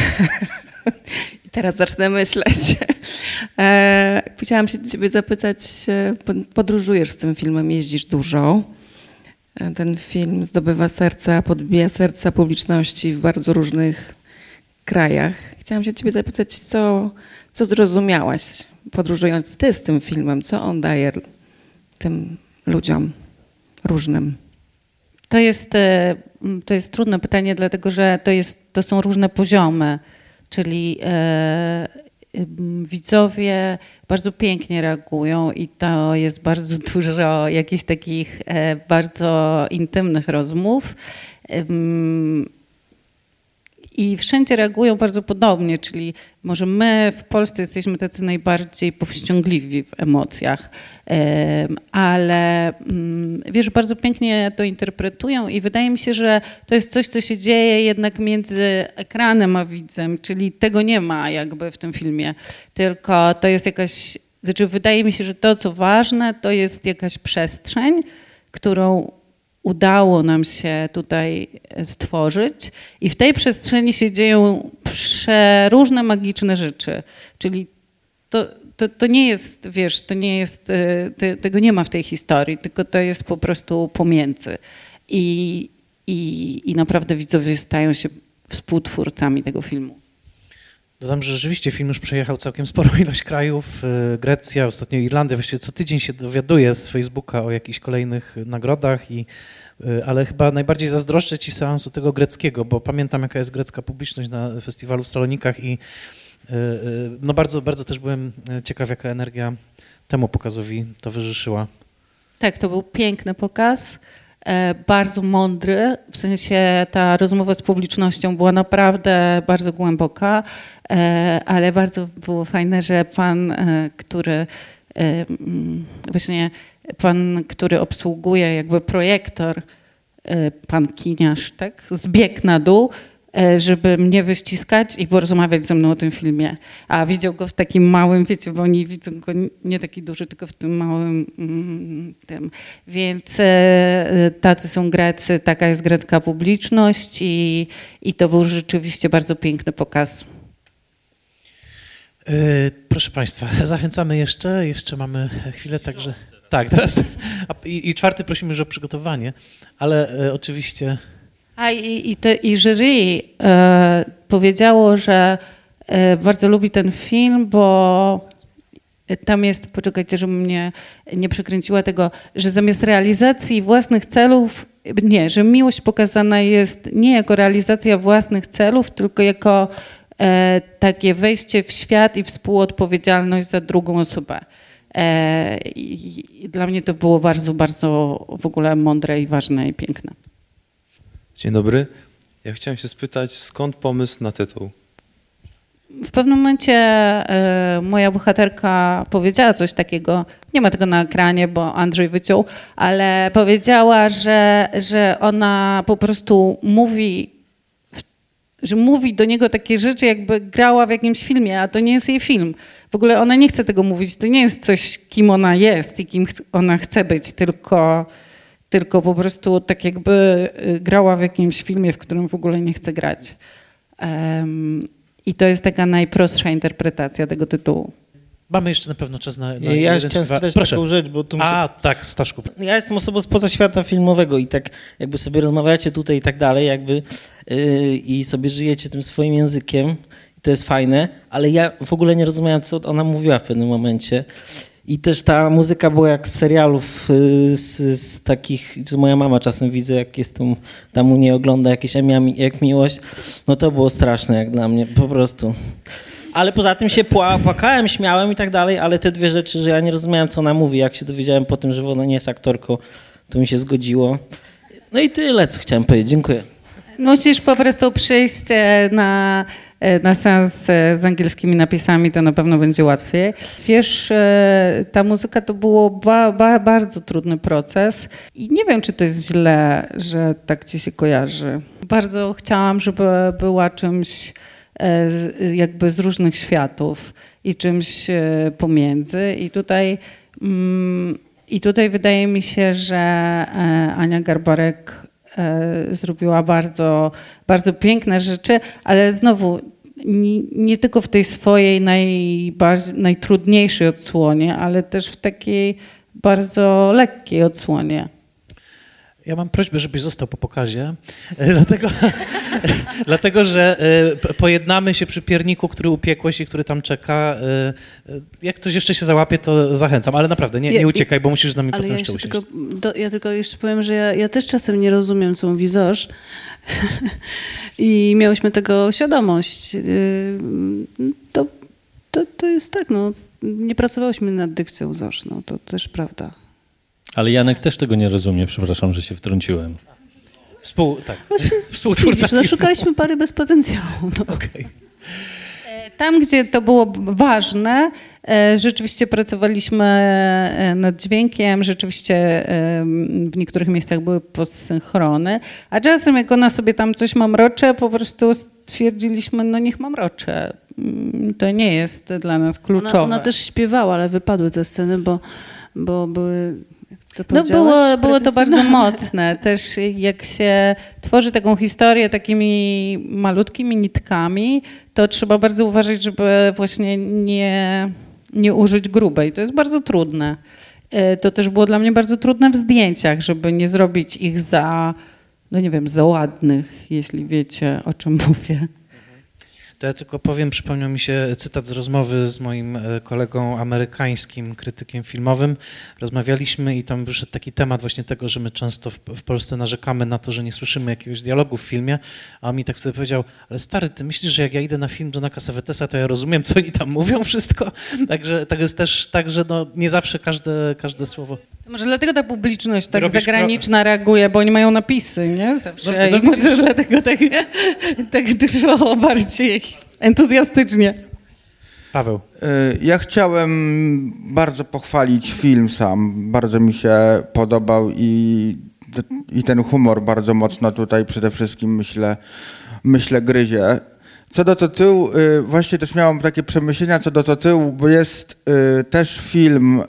I teraz zacznę myśleć. E, chciałam się Ciebie zapytać, podróżujesz z tym filmem, jeździsz dużo. Ten film zdobywa serca, podbija serca publiczności w bardzo różnych krajach. Chciałam się Ciebie zapytać, co, co zrozumiałaś, podróżując Ty z tym filmem, co on daje tym ludziom różnym? To jest, to jest trudne pytanie, dlatego że to, jest, to są różne poziomy, czyli e, widzowie bardzo pięknie reagują i to jest bardzo dużo jakichś takich e, bardzo intymnych rozmów. E, I wszędzie reagują bardzo podobnie, czyli może my w Polsce jesteśmy tacy najbardziej powściągliwi w emocjach, ale wiesz, bardzo pięknie to interpretują i wydaje mi się, że to jest coś, co się dzieje jednak między ekranem a widzem, czyli tego nie ma jakby w tym filmie, tylko to jest jakaś, znaczy wydaje mi się, że to, co ważne, to jest jakaś przestrzeń, którą udało nam się tutaj stworzyć i w tej przestrzeni się dzieją przeróżne magiczne rzeczy, czyli to, to, to nie jest, wiesz, to nie jest, te, tego nie ma w tej historii, tylko to jest po prostu pomiędzy i, i, i naprawdę widzowie stają się współtwórcami tego filmu. Dodam, że rzeczywiście film już przejechał całkiem sporą ilość krajów. Grecja, ostatnio Irlandia. Właściwie co tydzień się dowiaduję z Facebooka o jakichś kolejnych nagrodach, i, ale chyba najbardziej zazdroszczę Ci seansu tego greckiego, bo pamiętam, jaka jest grecka publiczność na festiwalu w Salonikach i no bardzo, bardzo też byłem ciekaw, jaka energia temu pokazowi towarzyszyła. Tak, to był piękny pokaz. Bardzo mądry, w sensie ta rozmowa z publicznością była naprawdę bardzo głęboka, ale bardzo było fajne, że pan, który właśnie pan, który obsługuje jakby projektor, pan Kiniarz, tak, zbiegł na dół, żeby mnie wyściskać i porozmawiać ze mną o tym filmie. A widział go w takim małym, wiecie, bo oni widzą go nie taki duży, tylko w tym małym mm, tym. Więc e, tacy są Grecy, taka jest grecka publiczność i, i to był rzeczywiście bardzo piękny pokaz. Yy, proszę Państwa, zachęcamy jeszcze, jeszcze mamy chwilę, także tak, teraz i, i czwarty prosimy już o przygotowanie, ale e, oczywiście... A i, i, te, i jury e, powiedziało, że e, bardzo lubi ten film, bo tam jest, poczekajcie, żebym mnie nie przekręciła tego, że zamiast realizacji własnych celów, nie, że miłość pokazana jest nie jako realizacja własnych celów, tylko jako e, takie wejście w świat i współodpowiedzialność za drugą osobę. E, i, I dla mnie to było bardzo, bardzo w ogóle mądre i ważne i piękne. Dzień dobry. Ja chciałem się spytać, skąd pomysł na tytuł? W pewnym momencie y, moja bohaterka powiedziała coś takiego, nie ma tego na ekranie, bo Andrzej wyciął, ale powiedziała, że, że ona po prostu mówi, że mówi do niego takie rzeczy, jakby grała w jakimś filmie, a to nie jest jej film. W ogóle ona nie chce tego mówić, to nie jest coś, kim ona jest i kim ona chce być, tylko... tylko po prostu tak jakby grała w jakimś filmie, w którym w ogóle nie chce grać. Um, I to jest taka najprostsza interpretacja tego tytułu. Mamy jeszcze na pewno czas na, na Ja, ja chciałem spytać Proszę. taką rzecz, bo tu mi się... A, tak, Staszku. Ja jestem osobą spoza świata filmowego i tak jakby sobie rozmawiacie tutaj i tak dalej, jakby yy, i sobie żyjecie tym swoim językiem i to jest fajne, ale ja w ogóle nie rozumiałem, co ona mówiła w pewnym momencie. I też ta muzyka była jak z serialów, y, z, z takich, z moja mama czasem widzę, jak jestem tam u niej ogląda jakieś Emi jak miłość, no to było straszne jak dla mnie, po prostu. Ale poza tym się pła, płakałem, śmiałem i tak dalej, ale te dwie rzeczy, że ja nie rozumiałem, co ona mówi, jak się dowiedziałem po tym, że ona nie jest aktorką, to mi się zgodziło. No i tyle, co chciałem powiedzieć. Dziękuję. Musisz po prostu przyjść na, na seans z angielskimi napisami, to na pewno będzie łatwiej. Wiesz, ta muzyka to było ba, ba, bardzo trudny proces i nie wiem, czy to jest źle, że tak ci się kojarzy. Bardzo chciałam, żeby była czymś jakby z różnych światów i czymś pomiędzy. I tutaj, i tutaj wydaje mi się, że Ania Garbarek zrobiła bardzo, bardzo piękne rzeczy, ale znowu nie, nie tylko w tej swojej najbardziej, najtrudniejszej odsłonie, ale też w takiej bardzo lekkiej odsłonie. Ja mam prośbę, żebyś został po pokazie, dlatego, dlatego że pojednamy się przy pierniku, który upiekłeś i który tam czeka. Jak ktoś jeszcze się załapie, to zachęcam, ale naprawdę nie, nie uciekaj, bo musisz z nami ale potem ja jeszcze usiąść. Tylko, do, ja tylko jeszcze powiem, że ja, ja też czasem nie rozumiem, co mówi Zosz i miałyśmy tego świadomość. To, to, to jest tak, no, nie pracowałyśmy nad dykcją Zosz, no, to też prawda. Ale Janek też tego nie rozumie, przepraszam, że się wtrąciłem. Współ, tak. Właśnie, Współtwórca. Widzisz, no, szukaliśmy pary bez potencjału. No. Okay. Tam, gdzie to było ważne, rzeczywiście pracowaliśmy nad dźwiękiem, rzeczywiście w niektórych miejscach były podsynchrony, a czasem jak ona sobie tam coś mamrocze, po prostu stwierdziliśmy, no niech mamrocze. To nie jest dla nas kluczowe. Ona, ona też śpiewała, ale wypadły te sceny, bo, bo były... No było, było to bardzo mocne. Też jak się tworzy taką historię takimi malutkimi nitkami, to trzeba bardzo uważać, żeby właśnie nie, nie użyć grubej. To jest bardzo trudne. To też było dla mnie bardzo trudne w zdjęciach, żeby nie zrobić ich za, no nie wiem, za ładnych, jeśli wiecie, o czym mówię. To ja tylko powiem, przypomniał mi się cytat z rozmowy z moim kolegą amerykańskim, krytykiem filmowym. Rozmawialiśmy i tam wyszedł taki temat właśnie tego, że my często w, w Polsce narzekamy na to, że nie słyszymy jakiegoś dialogu w filmie, a on mi tak wtedy powiedział, ale stary, ty myślisz, że jak ja idę na film Johna Cassavetesa, to ja rozumiem, co oni tam mówią wszystko? Także tak jest też tak, że no, nie zawsze każde, każde słowo... Może dlatego ta publiczność tak Robisz zagraniczna kro... reaguje, bo oni mają napisy, nie? Zawsze. No, I może dlatego tak, tak dużo bardziej entuzjastycznie. Paweł. Ja chciałem bardzo pochwalić film sam. Bardzo mi się podobał i, i ten humor bardzo mocno tutaj przede wszystkim myślę, myślę gryzie. Co do tytułu, właśnie też miałam takie przemyślenia co do tytułu, bo jest też film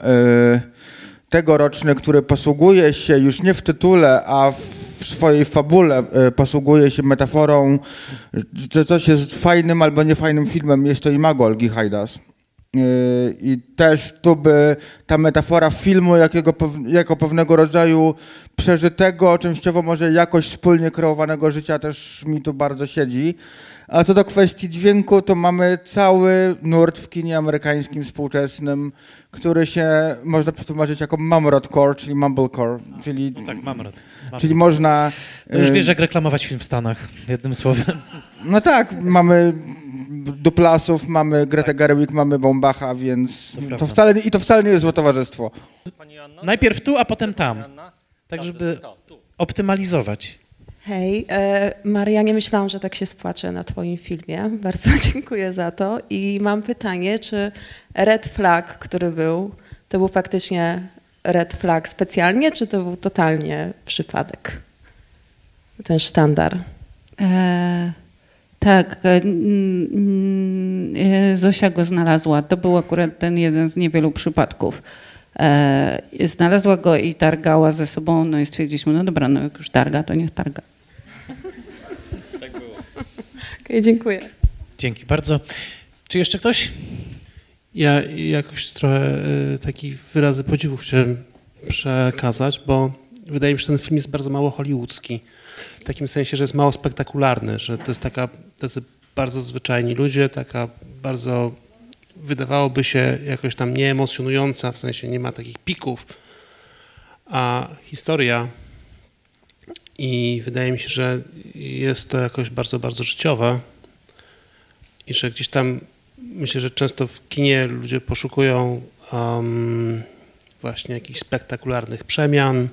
tegoroczny, który posługuje się już nie w tytule, a w swojej fabule posługuje się metaforą, że coś jest fajnym albo niefajnym filmem. Jest to Imago Olgi Hajdas. I też tu by ta metafora filmu jakiego, jako pewnego rodzaju przeżytego, częściowo może jakoś wspólnie kreowanego życia też mi tu bardzo siedzi. A co do kwestii dźwięku, to mamy cały nurt w kinie amerykańskim współczesnym, który się można przetłumaczyć jako mamrotcore, czyli mumblecore, czyli, no tak, mamrot. czyli można... To już wiesz, jak reklamować film w Stanach, jednym słowem. No tak, mamy Duplasów, mamy Gretę Gerwig, mamy Bombacha, więc to, to wcale, i to wcale nie jest złe towarzystwo. Najpierw tu, a potem tam, tak żeby optymalizować. Hej, e, Maria, nie myślałam, że tak się spłaczę na twoim filmie. Bardzo dziękuję za to. I mam pytanie, czy Red Flag, który był, to był faktycznie Red Flag specjalnie, czy to był totalnie przypadek? Ten sztandar. E, tak, e, e, Zosia go znalazła. To był akurat ten jeden z niewielu przypadków. E, znalazła go i targała ze sobą, no i stwierdziliśmy, no dobra, no jak już targa, to niech targa. Tak było. Okay, dziękuję. Dzięki bardzo. Czy jeszcze ktoś? Ja jakoś trochę y, taki wyrazy podziwu chciałem przekazać, bo wydaje mi się, że ten film jest bardzo mało hollywoodzki. W takim sensie, że jest mało spektakularny, że to jest taka, tacy bardzo zwyczajni ludzie, taka bardzo wydawałoby się jakoś tam nieemocjonująca, w sensie nie ma takich pików, a historia i wydaje mi się, że jest to jakoś bardzo, bardzo życiowe i że gdzieś tam myślę, że często w kinie ludzie poszukują um, właśnie jakichś spektakularnych przemian,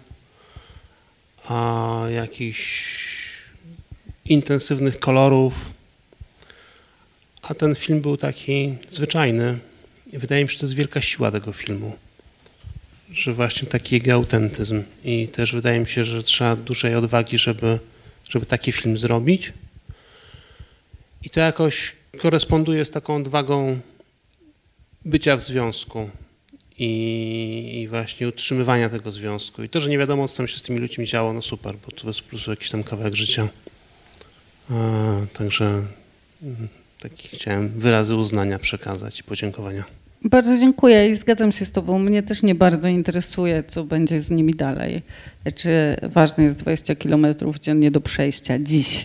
a jakichś intensywnych kolorów, a ten film był taki zwyczajny i wydaje mi się, że to jest wielka siła tego filmu, że właśnie taki jego autentyzm i też wydaje mi się, że trzeba dużej odwagi, żeby, żeby taki film zrobić i to jakoś koresponduje z taką odwagą bycia w związku i, i właśnie utrzymywania tego związku i to, że nie wiadomo, co tam się z tymi ludźmi działo, no super, bo to jest po prostu jakiś tam kawałek życia. A, także takie chciałem wyrazy uznania przekazać i podziękowania. Bardzo dziękuję i zgadzam się z tobą. Mnie też nie bardzo interesuje, co będzie z nimi dalej. Znaczy, ważne jest dwadzieścia kilometrów dziennie do przejścia dziś.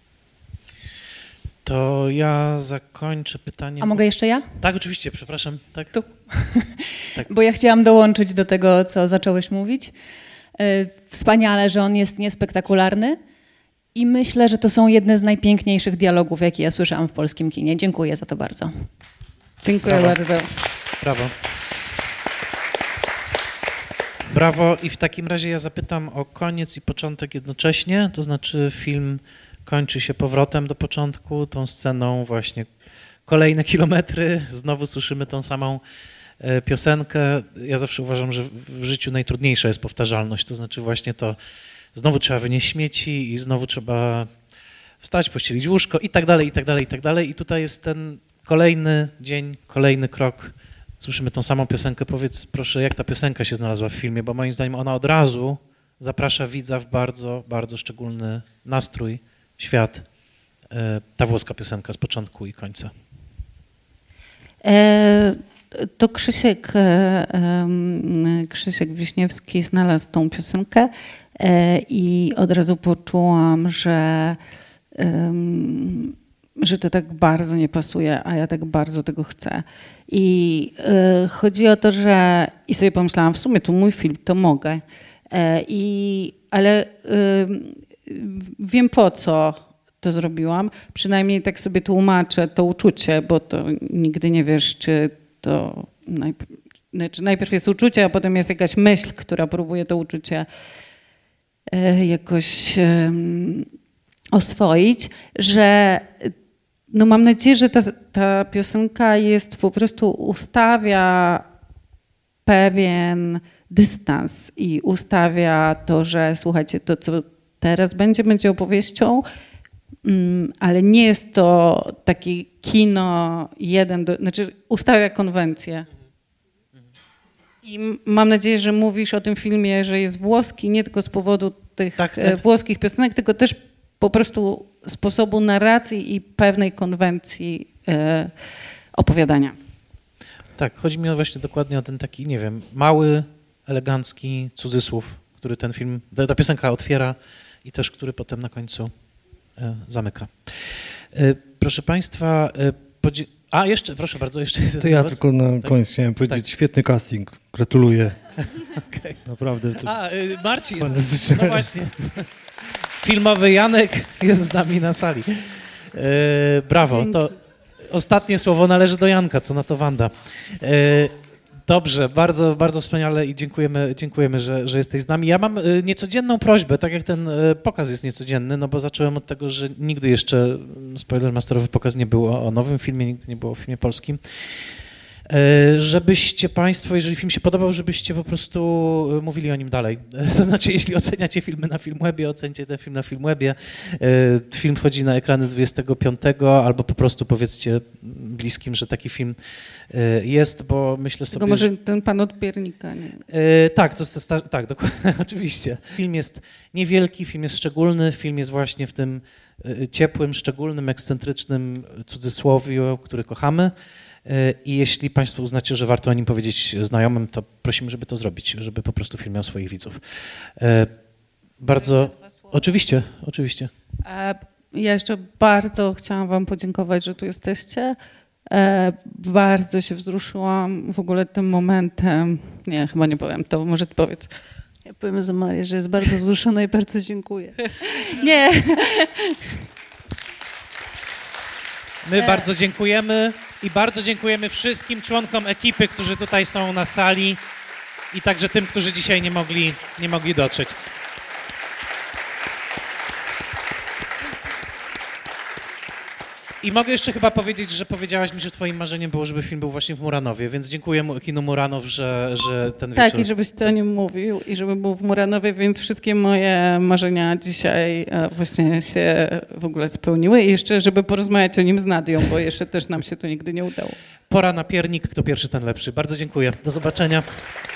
To ja zakończę pytaniem. A mogę jeszcze ja? Tak, oczywiście, przepraszam. Tak. Tu. Tak. Bo ja chciałam dołączyć do tego, co zacząłeś mówić. Wspaniale, że on jest niespektakularny i myślę, że to są jedne z najpiękniejszych dialogów, jakie ja słyszałam w polskim kinie. Dziękuję za to bardzo. Dziękuję Brawo. bardzo. Brawo. Brawo. I w takim razie ja zapytam o koniec i początek jednocześnie, to znaczy film kończy się powrotem do początku, tą sceną właśnie kolejne kilometry, znowu słyszymy tą samą piosenkę. Ja zawsze uważam, że w życiu najtrudniejsza jest powtarzalność, to znaczy właśnie to znowu trzeba wynieść śmieci i znowu trzeba wstać, pościelić łóżko i tak dalej, i tak dalej, i tak dalej. I tutaj jest ten kolejny dzień, kolejny krok. Słyszymy tą samą piosenkę. Powiedz proszę, jak ta piosenka się znalazła w filmie, bo moim zdaniem ona od razu zaprasza widza w bardzo, bardzo szczególny nastrój, świat. Ta włoska piosenka z początku i końca. E, to Krzysiek, e, Krzysiek Wiśniewski znalazł tą piosenkę e, i od razu poczułam, że, e, że to tak bardzo nie pasuje, a ja tak bardzo tego chcę. I e, chodzi o to, że i sobie pomyślałam, w sumie to mój film, to mogę. E, i, ale e, wiem po co to zrobiłam. Przynajmniej tak sobie tłumaczę to uczucie, bo to nigdy nie wiesz, czy to najpierw, znaczy najpierw jest uczucie, a potem jest jakaś myśl, która próbuje to uczucie e, jakoś e, oswoić, że no mam nadzieję, że ta, ta piosenka jest po prostu ustawia pewien dystans i ustawia to, że słuchajcie, to co teraz będzie, będzie opowieścią, ale nie jest to takie kino jeden, do, znaczy ustawia konwencję. I mam nadzieję, że mówisz o tym filmie, że jest włoski, nie tylko z powodu tych tak, tak. włoskich piosenek, tylko też po prostu sposobu narracji i pewnej konwencji e, opowiadania. Tak, chodzi mi właśnie dokładnie o ten taki, nie wiem, mały, elegancki cudzysłów, który ten film, ta piosenka otwiera i też który potem na końcu e, zamyka. E, proszę Państwa, e, podzi- a jeszcze, proszę bardzo, jeszcze... To ja tylko na tak. koniec chciałem powiedzieć, tak. Świetny casting, gratuluję. Okay. Naprawdę. To a, y, Marcin, no właśnie. Filmowy Janek jest z nami na sali. E, brawo, Dzięki. To ostatnie słowo należy do Janka, co na to Wanda. E, dobrze, bardzo, bardzo wspaniale i dziękujemy, dziękujemy że, że jesteś z nami. Ja mam niecodzienną prośbę, tak jak ten pokaz jest niecodzienny, no bo zacząłem od tego, że nigdy jeszcze spoilermasterowy pokaz nie było o nowym filmie, nigdy nie było o filmie polskim. Żebyście Państwo, jeżeli film się podobał, żebyście po prostu mówili o nim dalej. To znaczy, jeśli oceniacie filmy na Filmwebie, ocencie ten film na Filmwebie. Film wchodzi na ekrany dwudziestego piątego, albo po prostu powiedzcie bliskim, że taki film jest, bo myślę sobie... Tylko może ten pan od piernika, nie? Tak, to jest, tak, dokładnie, oczywiście. Film jest niewielki, film jest szczególny, film jest właśnie w tym ciepłym, szczególnym, ekscentrycznym cudzysłowiu, który kochamy. I jeśli Państwo uznacie, że warto o nim powiedzieć znajomym, to prosimy, żeby to zrobić, żeby po prostu film miał swoich widzów. Bardzo... Oczywiście, oczywiście. Ja jeszcze bardzo chciałam Wam podziękować, że tu jesteście. E, bardzo się wzruszyłam w ogóle tym momentem. Nie, chyba nie powiem to, może ty powiedz. Ja powiem za Marię, że jest bardzo wzruszona i bardzo dziękuję. Nie. My bardzo dziękujemy i bardzo dziękujemy wszystkim członkom ekipy, którzy tutaj są na sali i także tym, którzy dzisiaj nie mogli, nie mogli dotrzeć. I mogę jeszcze chyba powiedzieć, że powiedziałaś mi, że twoim marzeniem było, żeby film był właśnie w Muranowie, więc dziękuję kinu Muranów, że, że ten wieczór... Tak, i żebyś ty o nim mówił i żeby był w Muranowie, więc wszystkie moje marzenia dzisiaj właśnie się w ogóle spełniły i jeszcze, żeby porozmawiać o nim z Nadią, bo jeszcze też nam się to nigdy nie udało. Pora na piernik, kto pierwszy, ten lepszy. Bardzo dziękuję. Do zobaczenia.